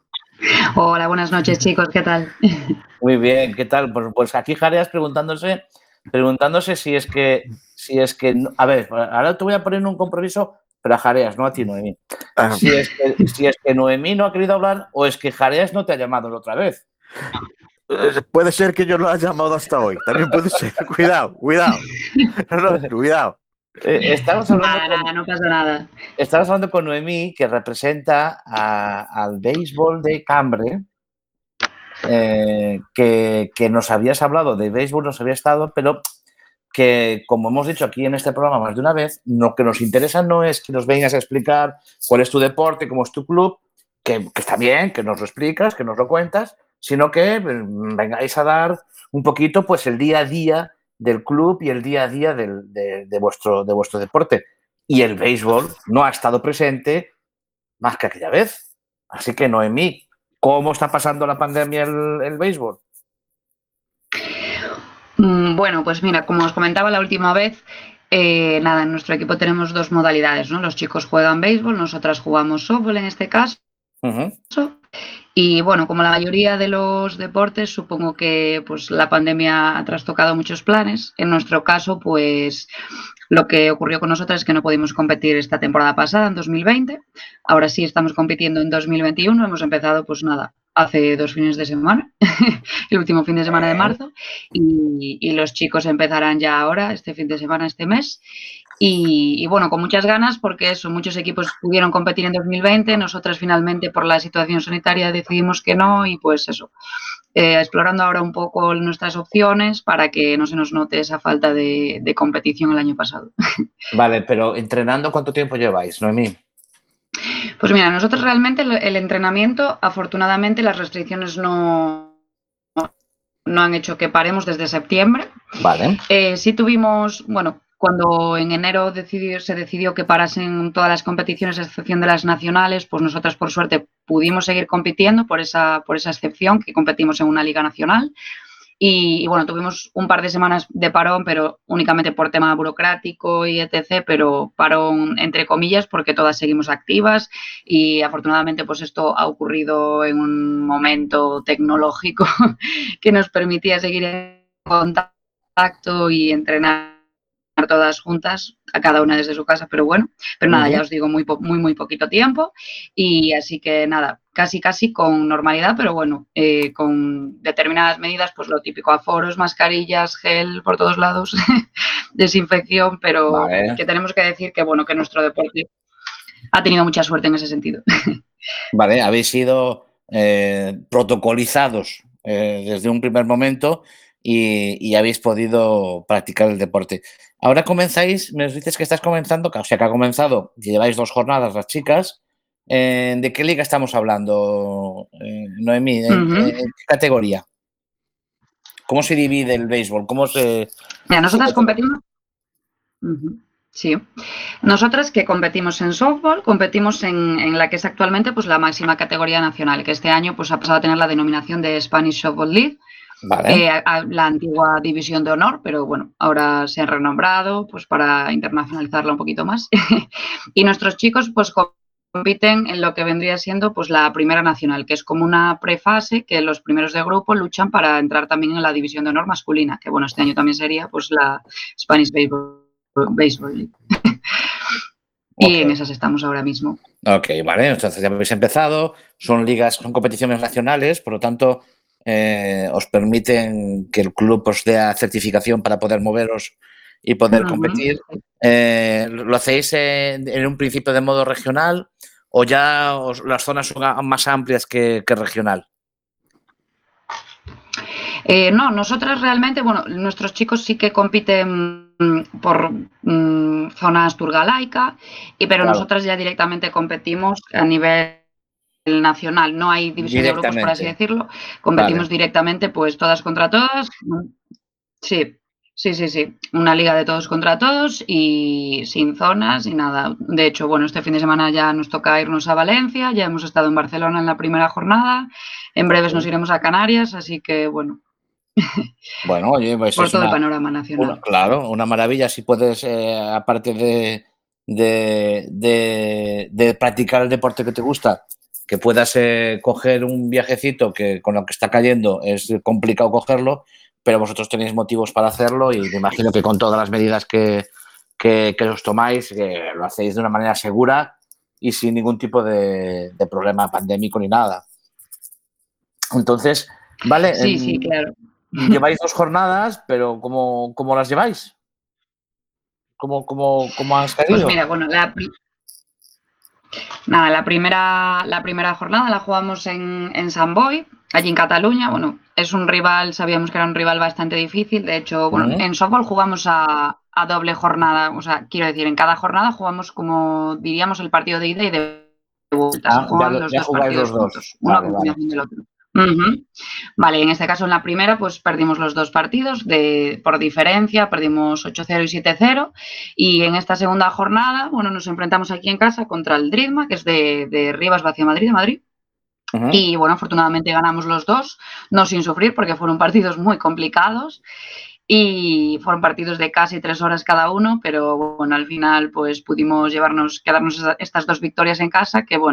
E: Hola, buenas noches, chicos, ¿qué tal?
A: Muy bien, ¿qué tal? Pues, pues aquí Jareas preguntándose, preguntándose si es que, si es que, a ver, ahora te voy a poner un compromiso, pero a Jareas, no a ti, Noemí. Si es que, si es que Noemí no ha querido hablar o es que Jareas no te ha llamado la otra vez.
B: Puede ser que yo no la haya llamado hasta hoy, también puede ser. Cuidado, cuidado. No, no, cuidado.
A: Eh, estamos hablando
E: nada, con, no pasa nada.
A: Estamos hablando con Noemí, que representa a, al béisbol de Cambre, eh, que, que nos habías hablado de béisbol, nos había estado, pero que, como hemos dicho aquí en este programa más de una vez, lo que nos interesa no es que nos vengas a explicar cuál es tu deporte, cómo es tu club, que, que está bien, que nos lo explicas, que nos lo cuentas, sino que vengáis a dar un poquito pues el día a día del club y el día a día del, de, de, vuestro, de vuestro deporte. Y el béisbol no ha estado presente más que aquella vez. Así que, Noemí, ¿cómo está pasando la pandemia el, el béisbol?
E: Bueno, pues mira, como os comentaba la última vez, eh, nada, en nuestro equipo tenemos dos modalidades, ¿no? Los chicos juegan béisbol, nosotras jugamos softball en este caso. Uh-huh. Y bueno, como la mayoría de los deportes, supongo que pues, la pandemia ha trastocado muchos planes. En nuestro caso, pues lo que ocurrió con nosotros es que no pudimos competir esta temporada pasada, en dos mil veinte. Ahora sí estamos compitiendo en dos mil veintiuno. Hemos empezado, pues nada, hace dos fines de semana, el último fin de semana de marzo. Y, y los chicos empezarán ya ahora, este fin de semana, este mes. Y, y, bueno, con muchas ganas porque eso, muchos equipos pudieron competir en dos mil veinte, nosotras finalmente por la situación sanitaria decidimos que no y pues eso, eh, explorando ahora un poco nuestras opciones para que no se nos note esa falta de, de competición el año pasado.
A: Vale, pero entrenando, ¿cuánto tiempo lleváis, Noemí?
E: Pues mira, nosotros realmente el, el entrenamiento, afortunadamente las restricciones no, no han hecho que paremos desde septiembre.
A: Vale.
E: Eh, sí tuvimos, bueno, cuando en enero decidió, se decidió que parasen todas las competiciones a excepción de las nacionales, pues nosotras por suerte pudimos seguir compitiendo por esa, por esa excepción, que competimos en una liga nacional. Y, y bueno, tuvimos un par de semanas de parón, pero únicamente por tema burocrático y etcétera, pero parón entre comillas porque todas seguimos activas y afortunadamente pues esto ha ocurrido en un momento tecnológico que nos permitía seguir en contacto y entrenar todas juntas, a cada una desde su casa, pero bueno, pero nada, uh-huh. ya os digo, muy, muy, muy poquito tiempo y así que nada, casi, casi con normalidad, pero bueno, eh, con determinadas medidas, pues lo típico, aforos, mascarillas, gel por todos lados, desinfección, pero vale. Que tenemos que decir que bueno, que nuestro deporte ha tenido mucha suerte en ese sentido.
A: Vale, habéis sido eh, protocolizados eh, desde un primer momento y, y habéis podido practicar el deporte. Ahora comenzáis, me dices que estás comenzando, o sea que ha comenzado, lleváis dos jornadas las chicas. Eh, ¿De qué liga estamos hablando, eh, Noemí? ¿En, uh-huh. ¿En qué categoría? ¿Cómo se divide el béisbol? ¿Cómo se...?
E: Mira, nosotras competimos... Uh-huh. Sí. Nosotras que competimos en softball, competimos en, en la que es actualmente pues, la máxima categoría nacional, que este año pues, ha pasado a tener la denominación de Spanish Softball League. Vale. Eh, a, a la antigua división de honor, pero bueno, ahora se han renombrado pues para internacionalizarla un poquito más. Y nuestros chicos pues compiten en lo que vendría siendo pues la primera nacional, que es como una prefase que los primeros de grupo luchan para entrar también en la división de honor masculina, que bueno, este año también sería pues la Spanish Baseball, Baseball League. Y okay. En esas estamos ahora mismo.
A: Ok, vale, entonces ya habéis empezado, son ligas, son competiciones nacionales, por lo tanto Eh, os permiten que el club os dé certificación para poder moveros y poder uh-huh. competir. Eh, ¿Lo hacéis en, en un principio de modo regional o ya os, las zonas son más amplias que, que regional?
E: Eh, no, nosotras realmente, bueno, nuestros chicos sí que compiten por mm, zona asturgalaica, y, pero claro. Nosotras ya directamente competimos a nivel nacional, no hay división de grupos, por así decirlo, competimos vale. Directamente pues todas contra todas, sí, sí, sí, sí, una liga de todos contra todos y sin zonas y nada. De hecho, bueno, este fin de semana ya nos toca irnos a Valencia, ya hemos estado en Barcelona en la primera jornada, en breves okay. Nos iremos a Canarias, así que bueno.
A: Bueno, oye, pues
E: por
A: es
E: todo
A: una,
E: el panorama nacional.
A: Una, claro, una maravilla, si puedes, eh, aparte de, de, de, de practicar el deporte que te gusta, que puedas eh, coger un viajecito que con lo que está cayendo es complicado cogerlo, pero vosotros tenéis motivos para hacerlo y me imagino que con todas las medidas que, que, que os tomáis, que lo hacéis de una manera segura y sin ningún tipo de, de problema pandémico ni nada. Entonces, vale.
E: Sí, sí, claro.
A: Lleváis dos jornadas, pero ¿cómo, cómo las lleváis? ¿Cómo, cómo, cómo has caído?
E: Pues mira, bueno, la... Nada, la primera, la primera jornada la jugamos en, en Sant Boi, allí en Cataluña. Bueno, es un rival, sabíamos que era un rival bastante difícil. De hecho, bueno, uh-huh. en softball jugamos a, a doble jornada. O sea, quiero decir, en cada jornada jugamos como diríamos el partido de ida y de vuelta.
A: Ah, ya, los ya dos jugáis los dos.
E: Juntos, una vale, vale. Del otro. Uh-huh. Vale, en este caso en la primera pues perdimos los dos partidos de, por diferencia, perdimos ocho cero y siete cero y en esta segunda jornada, bueno, nos enfrentamos aquí en casa contra el Dridma, que es de, de Rivas Vacia Madrid, de Madrid. Uh-huh. Y bueno, afortunadamente ganamos los dos, no sin sufrir porque fueron partidos muy complicados y fueron partidos de casi tres horas cada uno, pero bueno, al final pues pudimos llevarnos, quedarnos estas dos victorias en casa que bueno,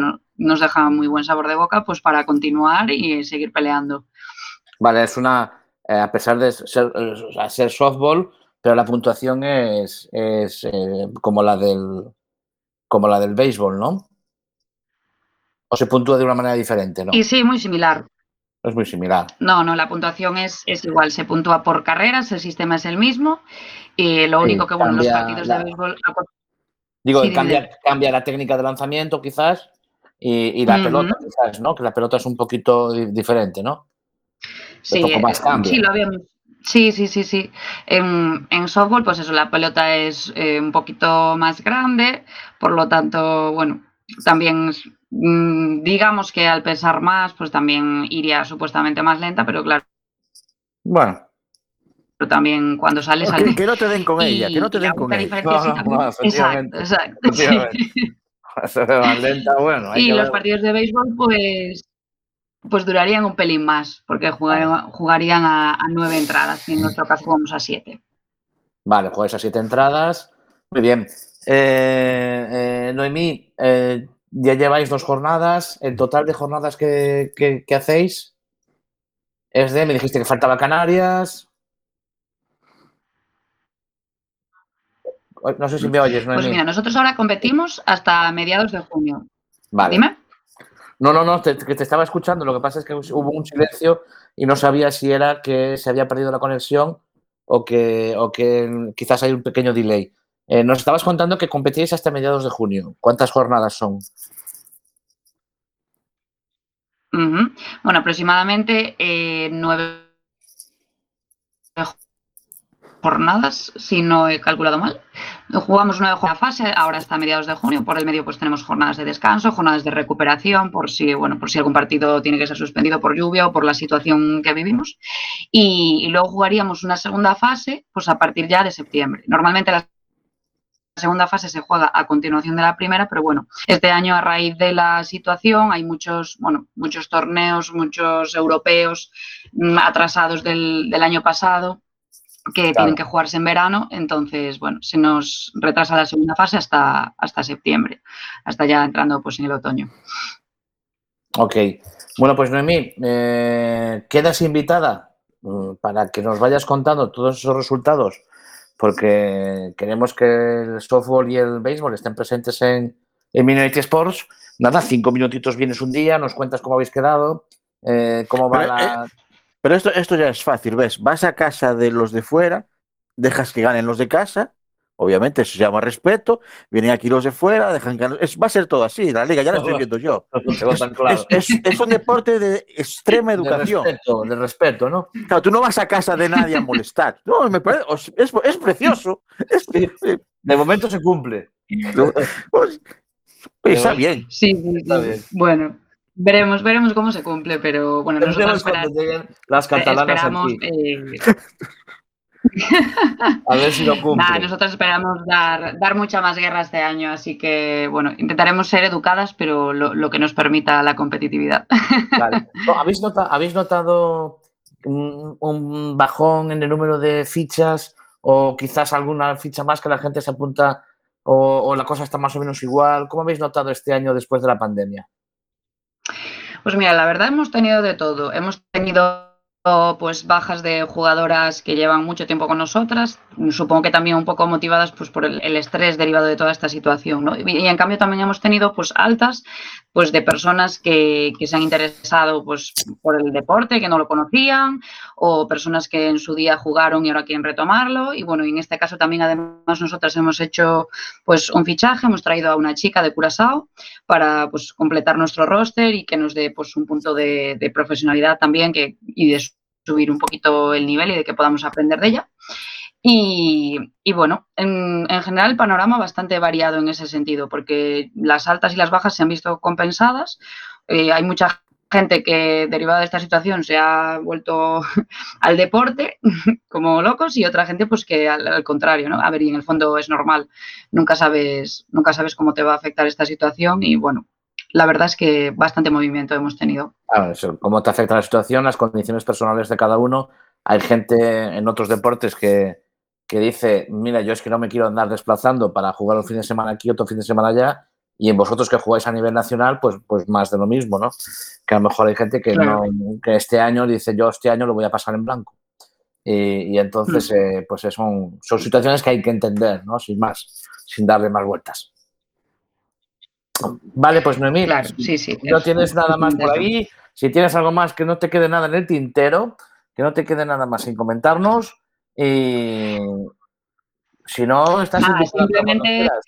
E: nos deja muy buen sabor de boca pues para continuar y seguir peleando.
A: Vale, es una, eh, a pesar de ser, eh, ser softball, pero la puntuación es, es eh, como la del como la del béisbol, ¿no? ¿O se puntúa de una manera diferente, no?
E: Y sí, muy similar.
A: Es muy similar.
E: No, no, la puntuación es, es igual, se puntúa por carreras, el sistema es el mismo y lo
A: Sí,
E: único que, bueno, en los
A: cambia
E: partidos
A: la-
E: de béisbol...
A: Digo,
E: Sí, dime,
A: cambia,
E: dime.
A: cambia la técnica de lanzamiento quizás y, y la
E: Ujú.
A: pelota quizás, ¿no? Que la pelota es un poquito di- diferente, ¿no? Un
E: Sí,
A: poco
E: eh,
A: más cambia.
E: sí, lo habíamos. Sí, sí, sí, sí. En, en softball, pues eso, la pelota es eh, un poquito más grande, por lo tanto, bueno, también es, mm, digamos que al pesar más, pues también iría supuestamente más lenta, pero claro,
A: Bueno,
E: también cuando sale,
B: Que,
E: sale.
B: que no te den con ella, que
E: Y,
B: no te
E: y la
B: den con
E: única
B: ella.
E: diferencia
A: no,
E: sí
A: no,
E: también.
A: no,
E: Exacto,
A: efectivamente.
E: exacto.
A: Efectivamente.
E: Sí.
A: Se ve más lenta, bueno, hay
E: Y
A: que
E: los
A: ver.
E: partidos de béisbol, pues, pues durarían un pelín más, porque jugarían, jugarían a, a nueve entradas, y en nuestro caso jugamos a siete.
A: Vale, juegues a siete entradas. Muy bien. Eh, eh, Noemí, eh, ya lleváis dos jornadas. El total de jornadas que, que- que hacéis es de, me dijiste que faltaba Canarias. No sé si me oyes,
E: Pues
A: Noemí.
E: mira, nosotros ahora competimos hasta mediados de junio.
A: Vale.
E: Dime.
A: No, no, no, te, que te estaba escuchando. Lo que pasa es que hubo un silencio y no sabía si era que se había perdido la conexión o que, o que quizás hay un pequeño delay. Eh, nos estabas contando que competíais hasta mediados de junio. ¿Cuántas jornadas son?
E: Ujú. Bueno, aproximadamente eh, nueve jornadas, si no he calculado mal. Jugamos nueve jornadas fase, ahora hasta mediados de junio. Por el medio, pues tenemos jornadas de descanso, jornadas de recuperación, por si, bueno, por si algún partido tiene que ser suspendido por lluvia o por la situación que vivimos. Y, y luego jugaríamos una segunda fase, pues a partir ya de septiembre. Normalmente las la segunda fase se juega a continuación de la primera, pero bueno, este año a raíz de la situación hay muchos, bueno, muchos torneos, muchos europeos mm, atrasados del, del año pasado que
A: Claro.
E: tienen que jugarse en verano, entonces, bueno, se nos retrasa la segunda fase hasta, hasta septiembre, hasta ya entrando pues en el otoño.
A: Ok. Bueno, pues Noemí, eh, quedas invitada mm, para que nos vayas contando todos esos resultados, porque queremos que el softball y el béisbol estén presentes en, en Minority Sports. Nada, cinco minutitos vienes un día, nos cuentas cómo habéis quedado, eh, cómo va
B: Pero,
A: la...
B: eh, pero esto, esto ya es fácil, ¿ves? Vas a casa de los de fuera, dejas que ganen los de casa, obviamente eso se llama respeto, vienen aquí los de fuera, dejan que ganen... Es, va a ser todo así, la liga ya la estoy viendo yo.
A: No tengo
B: Es,
A: tan claro.
B: es- es- es un deporte de extrema
A: De
B: educación.
A: respeto, de respeto, ¿no?
B: Claro, tú no vas a casa de nadie a molestar. No, me parece, os- es, es precioso. Es,
A: Sí, de momento se cumple.
B: pues, está bien.
E: Sí, sí,
A: Está
E: sí.
A: bien.
E: Bueno, veremos, veremos cómo se cumple, pero bueno, nosotros
A: Veremos
E: espera-
A: cuando lleguen las catalanas
E: esperamos
A: aquí.
E: eh,
A: A ver si lo
E: Nada,
A: cumplen.
E: nosotros esperamos dar, dar mucha más guerra este año, así que bueno, intentaremos ser educadas, pero lo, lo que nos permita la competitividad.
A: Vale. No, ¿habéis, notado, ¿Habéis notado un, un bajón en el número de fichas o quizás alguna ficha más que la gente se apunta o, o la cosa está más o menos igual? ¿Cómo habéis notado este año después de la pandemia?
E: Pues mira, la verdad hemos tenido de todo. Hemos tenido pues bajas de jugadoras que llevan mucho tiempo con nosotras, supongo que también un poco motivadas pues por el, el estrés derivado de toda esta situación, ¿no? Y, y en cambio también hemos tenido pues altas pues de personas que, que se han interesado pues por el deporte, que no lo conocían, o personas que en su día jugaron y ahora quieren retomarlo. Y bueno, en este caso también además nosotras hemos hecho pues un fichaje, hemos traído a una chica de Curazao para pues completar nuestro roster y que nos dé pues un punto de, de profesionalidad también que, y de subir un poquito el nivel y de que podamos aprender de ella. Y, y bueno, en, en general el panorama bastante variado en ese sentido, porque las altas y las bajas se han visto compensadas. Eh, hay mucha gente que, derivada de esta situación, se ha vuelto al deporte como locos y otra gente pues que al, al contrario, ¿no? A ver, y en el fondo es normal. Nunca sabes, nunca sabes cómo te va a afectar esta situación y bueno, la verdad es que bastante movimiento hemos tenido.
A: Ah, eso, ¿cómo te afecta la situación, las condiciones personales de cada uno? Hay gente en otros deportes que, que dice, mira, yo es que no me quiero andar desplazando para jugar un fin de semana aquí, otro fin de semana allá, Y en vosotros que jugáis a nivel nacional, pues, pues más de lo mismo, ¿no? Que a lo mejor hay gente que,
E: Claro.
A: no, que este año dice, yo este año lo voy a pasar en blanco. Y, y entonces,
E: Mm.
A: eh, pues son, son situaciones que hay que entender, ¿no? Sin más, sin darle más vueltas. Vale, pues Noemí,
E: Claro,
A: si
E: sí, sí.
A: no
E: es-
A: tienes nada más por
E: eso.
A: ahí, si tienes algo más que no te quede nada en el tintero, que no te quede nada más sin comentarnos, y si no, estás
E: Nada,
A: invitada cuando
E: simplemente
A: quieras.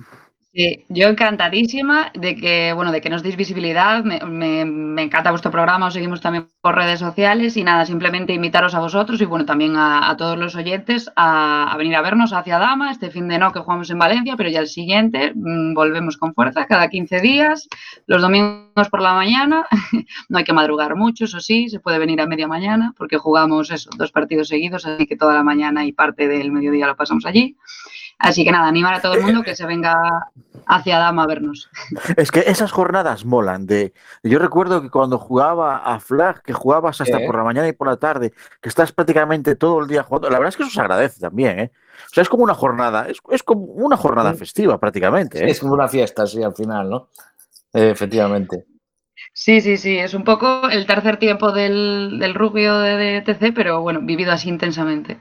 E: Sí, yo encantadísima de que, bueno, de que nos deis visibilidad. Me, me- me encanta vuestro programa, os seguimos también por redes sociales y nada, simplemente invitaros a vosotros y bueno, también a, a todos los oyentes a, a venir a vernos hacia Dama, este fin de no que jugamos en Valencia, pero ya el siguiente mmm, volvemos con fuerza cada quince días, los domingos por la mañana. No hay que madrugar mucho, eso sí, se puede venir a media mañana porque jugamos eso, dos partidos seguidos, así que toda la mañana y parte del mediodía lo pasamos allí. Así que nada, animar a todo el mundo que se venga hacia Dama a vernos.
B: Es que esas jornadas molan. De, yo recuerdo que cuando jugaba a Flag, que jugabas hasta
A: ¿Eh?
B: por la mañana y por la tarde, que estás prácticamente todo el día jugando. La verdad es que eso se agradece también, ¿eh? O sea, es como una jornada, es, es como una jornada festiva prácticamente,
A: Sí,
B: ¿eh?
A: es como una fiesta, sí, al final, ¿no? Eh, efectivamente.
E: Sí, sí, sí, es un poco el tercer tiempo del, del rugby o de, de T C, pero bueno, vivido así intensamente.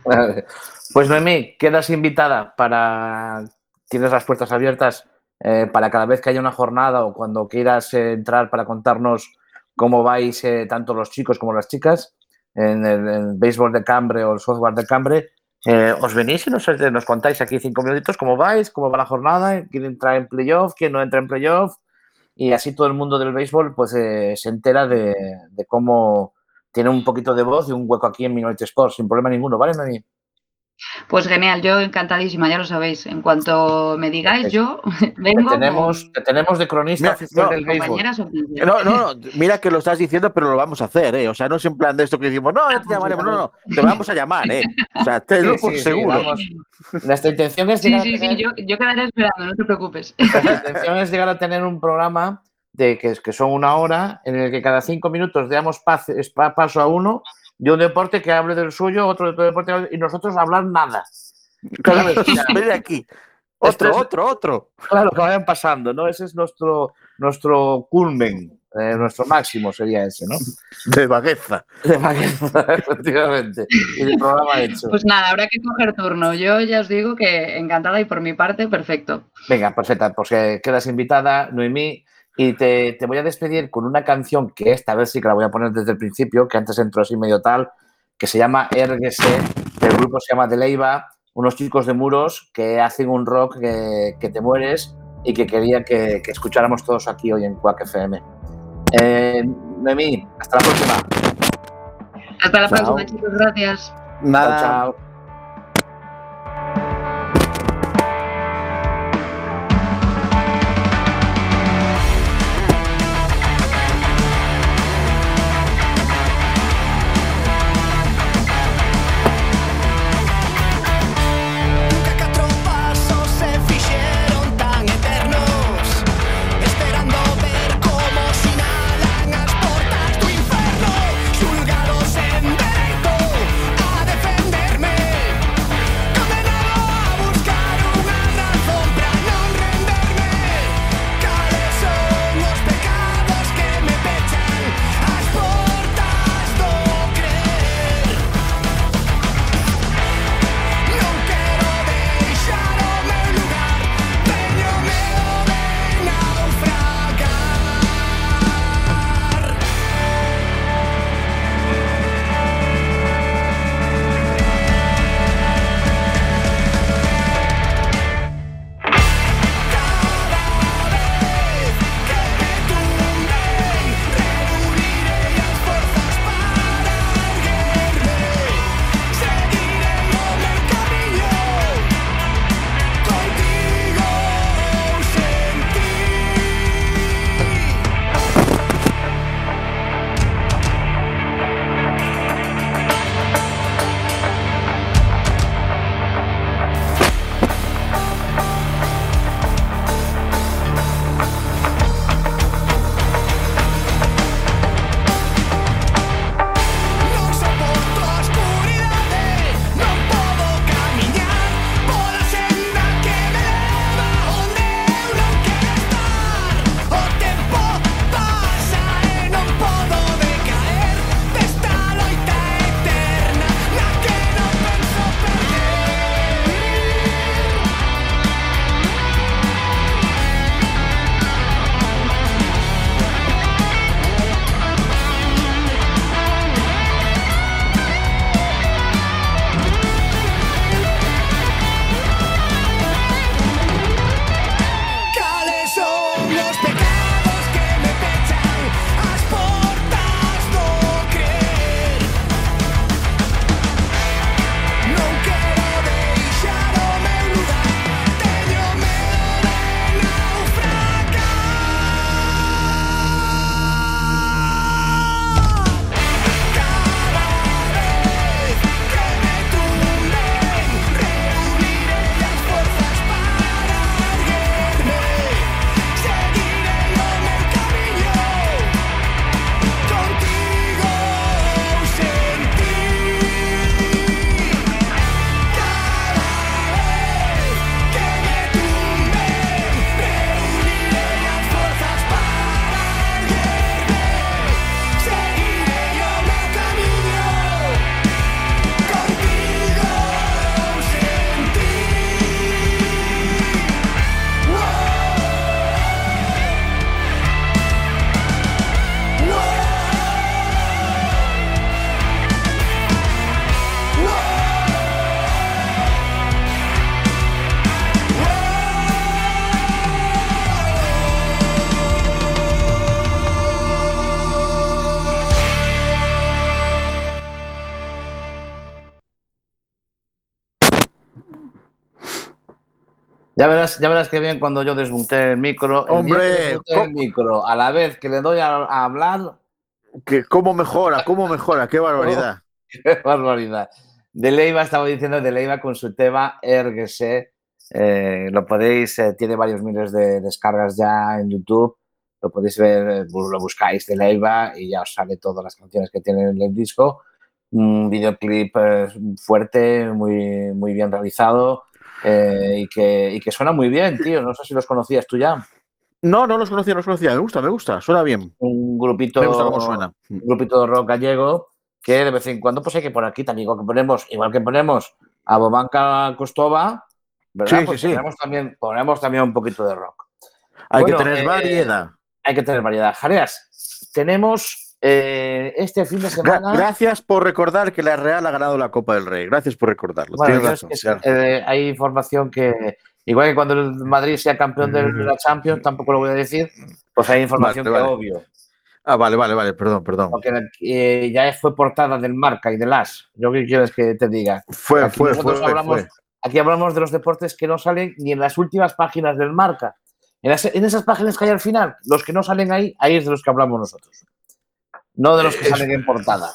A: Pues Noemí, quedas invitada para... Tienes las puertas abiertas eh, para cada vez que haya una jornada o cuando quieras eh, entrar para contarnos cómo vais eh, tanto los chicos como las chicas en el, en el béisbol de Cambre o el software de Cambre. Eh, os venís y nos, nos contáis aquí cinco minutitos cómo vais, cómo va la jornada, quién entra en playoff, quién no entra en playoff, y así todo el mundo del béisbol pues eh, se entera de, de cómo tiene un poquito de voz y un hueco aquí en Minority Sports, sin problema ninguno, ¿vale, Noemí?
E: Pues genial, yo encantadísima, ya lo sabéis. En cuanto me digáis, yo vengo
A: Te tenemos,
E: con
A: te tenemos de cronista
B: Mira,
A: oficial
B: no,
A: del béisbol.
E: compañeras o quien quiera.
B: No, no, no, mira que lo estás diciendo, pero lo vamos a hacer, ¿eh? O sea, no es en plan de esto que decimos, no, ya te llamaremos, no, no, te vamos a llamar, ¿eh? O sea, tenlo
A: Sí,
B: por
A: sí, sí,
B: seguro.
A: vamos. Nuestra intención es
E: Sí,
A: llegar
E: sí,
A: a tener,
E: sí, yo, yo quedaré esperando, no te preocupes.
A: nuestra intención es llegar a tener un programa de que, que son una hora en el que cada cinco minutos damos paz, pa- paso a uno de un deporte que hable del suyo, otro de otro deporte y nosotros hablar nada.
B: Claro,
A: ¿Sabes? O sea,
B: ven aquí.
A: esto
B: Otro,
A: es-
B: otro, otro.
A: Claro, que vayan pasando, ¿no? Ese es nuestro, nuestro culmen, eh, nuestro máximo sería ese, ¿no?
B: De vagueza.
A: De Bagueza, efectivamente. Y de programa hecho.
E: Pues nada, habrá que coger turno. Yo ya os digo que encantada y por mi parte, perfecto.
A: Venga, perfecta, pues que quedas invitada, Noemí, y te, te voy a despedir con una canción que esta vez sí que la voy a poner desde el principio, que antes entró así medio tal, que se llama Érguese, el grupo se llama De Leiva, unos chicos de Muros que hacen un rock que, que te mueres y que quería que, que escucháramos todos aquí hoy en Quack F M. Eh, Noemí, hasta la próxima.
E: Hasta la
B: Chao.
E: próxima, chicos. Gracias.
B: Nada.
A: Chao, chao.
F: Nunca catro pasos se fixeron tan eternos, esperando ver como sinalan as portas do inferno, xulgados en dereito a defenderme.
A: Ya verás, ya verás que bien cuando yo desmonté el micro. El
B: Hombre,
A: día que desmonté el micro, a la vez que le doy a, a hablar.
B: Que cómo mejora, cómo mejora, qué barbaridad.
A: Oh, qué barbaridad. De Leiva, estaba diciendo de Leiva con su tema Érguese. Eh, lo podéis, eh, tiene varios miles de descargas ya en YouTube. Lo podéis ver, lo buscáis de Leiva y ya os sale todas las canciones que tiene en el disco. Un videoclip eh, fuerte, muy, muy bien realizado eh, y, que, y que suena muy bien, tío. No sé si los conocías tú ya.
B: No, no los conocía, no los conocía. Me gusta, me gusta, suena bien.
A: Un grupito,
B: me gusta cómo suena.
A: Un grupito de rock gallego que de vez en cuando pues hay que poner aquí también, igual que ponemos, igual que ponemos a Bobanka Kostova, ¿verdad?
B: Sí,
A: pues
B: sí, sí.
A: ponemos, también, ponemos también un poquito de rock.
B: Hay
A: bueno,
B: que tener
A: eh,
B: variedad.
A: Hay que tener variedad. Jareas, tenemos eh, este fin de semana...
B: Gra gracias por recordar que la Real ha ganado la Copa del Rey. Gracias por recordarlo.
A: Bueno,
B: Tienes razón.
A: Es, eh, hay información que, igual que cuando el Madrid sea campeón de la Champions, tampoco lo voy a decir, pues hay información
B: vale,
A: que
B: vale.
A: obvio.
B: Ah, vale, vale, vale, perdón, perdón.
A: Porque eh, ya fue portada del Marca y del As. ¿Yo qué quieres que te diga?
B: Fue,
A: aquí
B: fue,
A: nosotros
B: fue,
A: hablamos,
B: fue.
A: Aquí hablamos de los deportes que no salen ni en las últimas páginas del Marca. En, las, en esas páginas que hay al final, los que no salen ahí, ahí es de los que hablamos nosotros. No de los que salen en portada.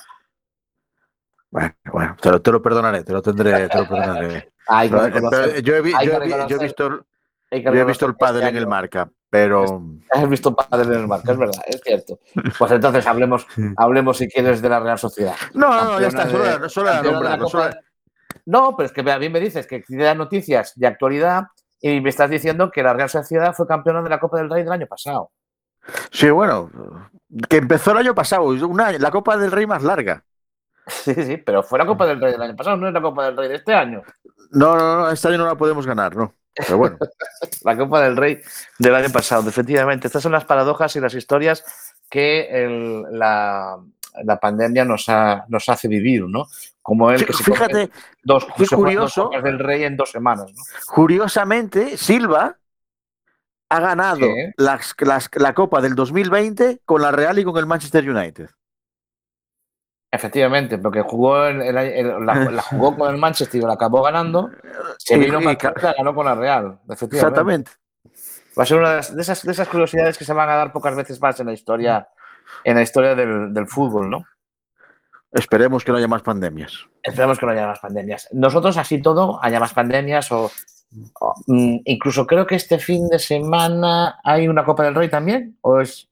B: Bueno, bueno, te lo, te lo perdonaré, te lo tendré, te lo perdonaré.
A: Hay que
B: reconocer, yo, he, vi, yo, he, yo he visto, yo he visto el pádel en el Marca, pero...
A: Has visto pádel en el Marca, es verdad, es cierto. Pues entonces hablemos, hablemos si quieres de la Real Sociedad.
B: No, no, no, ya está, solo era, solo era nombrarlo. Solo era...
A: No, pero es que a mí me dices que da noticias de actualidad y me estás diciendo que la Real Sociedad fue campeona de la Copa del Rey del año pasado.
B: Sí, bueno, que empezó el año pasado, una, la Copa del Rey más larga.
A: Sí, sí, pero fue la Copa del Rey del año pasado, no es la Copa del Rey de este año.
B: No, no, no, este año no la podemos ganar, ¿no? Pero bueno.
A: La Copa del Rey del año pasado, efectivamente. Estas son las paradojas y las historias que el, la, la pandemia nos, ha, nos hace vivir, ¿no? Como el que se
B: Fíjate,
A: dos,
B: qué curioso.
A: Dos Copas del Rey en dos semanas, ¿no?
B: Curiosamente, Silva ha ganado
A: ¿Sí?
B: las, las, la Copa del dos mil veinte con la Real y con el Manchester United.
A: Efectivamente, porque jugó el, el, el, la, la jugó con el Manchester y la acabó ganando. Se vino y, para y, la ganó con la Real. Efectivamente.
B: Exactamente.
A: Va a ser una de esas, de esas curiosidades que se van a dar pocas veces más en la historia, en la historia del, del fútbol, ¿no?
B: Esperemos que no haya más pandemias.
A: Esperemos que no haya más pandemias. Nosotros, así todo, haya más pandemias o, o incluso creo que este fin de semana hay una Copa del Rey también, ¿o es...?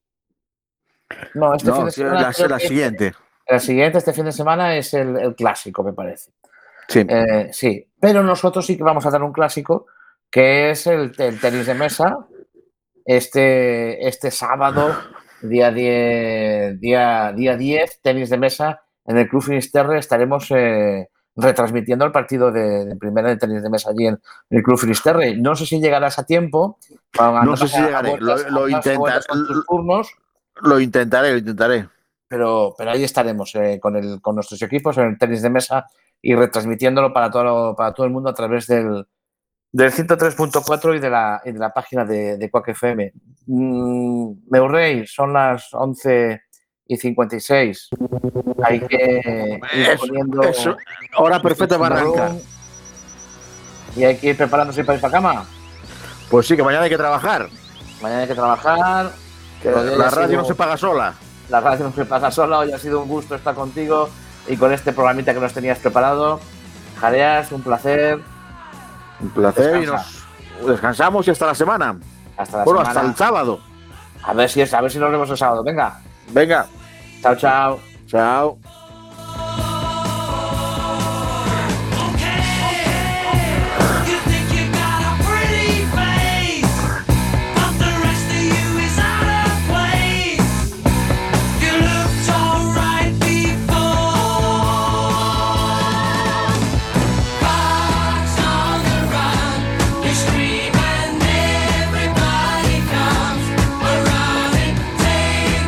A: No, este
B: no,
A: fin de semana...
B: La, la siguiente.
A: La siguiente, este fin de semana, es el, el clásico, me parece.
B: Sí.
A: Eh, sí, pero nosotros sí que vamos a dar un clásico, que es el, el tenis de mesa, este, este sábado, día diez, día, día diez, tenis de mesa, en el Club Finisterre estaremos eh, retransmitiendo el partido de, de primera de tenis de mesa allí en, en el Club Finisterre. No sé si llegarás a tiempo.
B: Para no sé si llegaré, vueltas, lo, lo, intentar,
A: turnos,
B: lo intentaré, lo intentaré.
A: Pero, pero ahí estaremos eh, con, el, con nuestros equipos en el tenis de mesa y retransmitiéndolo para todo, para todo el mundo a través del, del ciento tres punto cuatro y de la, y de la página de, de Quack F M. Mm, Meurrey, son las once y cincuenta y seis. Hay que ir poniendo...
B: Eso, hora perfecta para arrancar.
A: Y hay que ir preparándose para ir para cama.
B: Pues sí, que mañana hay que trabajar.
A: Mañana hay que trabajar.
B: Que la radio sido... no se paga sola.
A: La radio no se pasa sola. Hoy ha sido un gusto estar contigo y con este programita que nos tenías preparado. Jareas, un placer.
B: Un placer. Descansa. Y nos descansamos y hasta la semana.
A: Hasta la
B: bueno,
A: semana.
B: hasta el sábado.
A: A ver si es, a ver si nos vemos el sábado. Venga.
B: Venga.
A: Chao, chao.
B: Chao.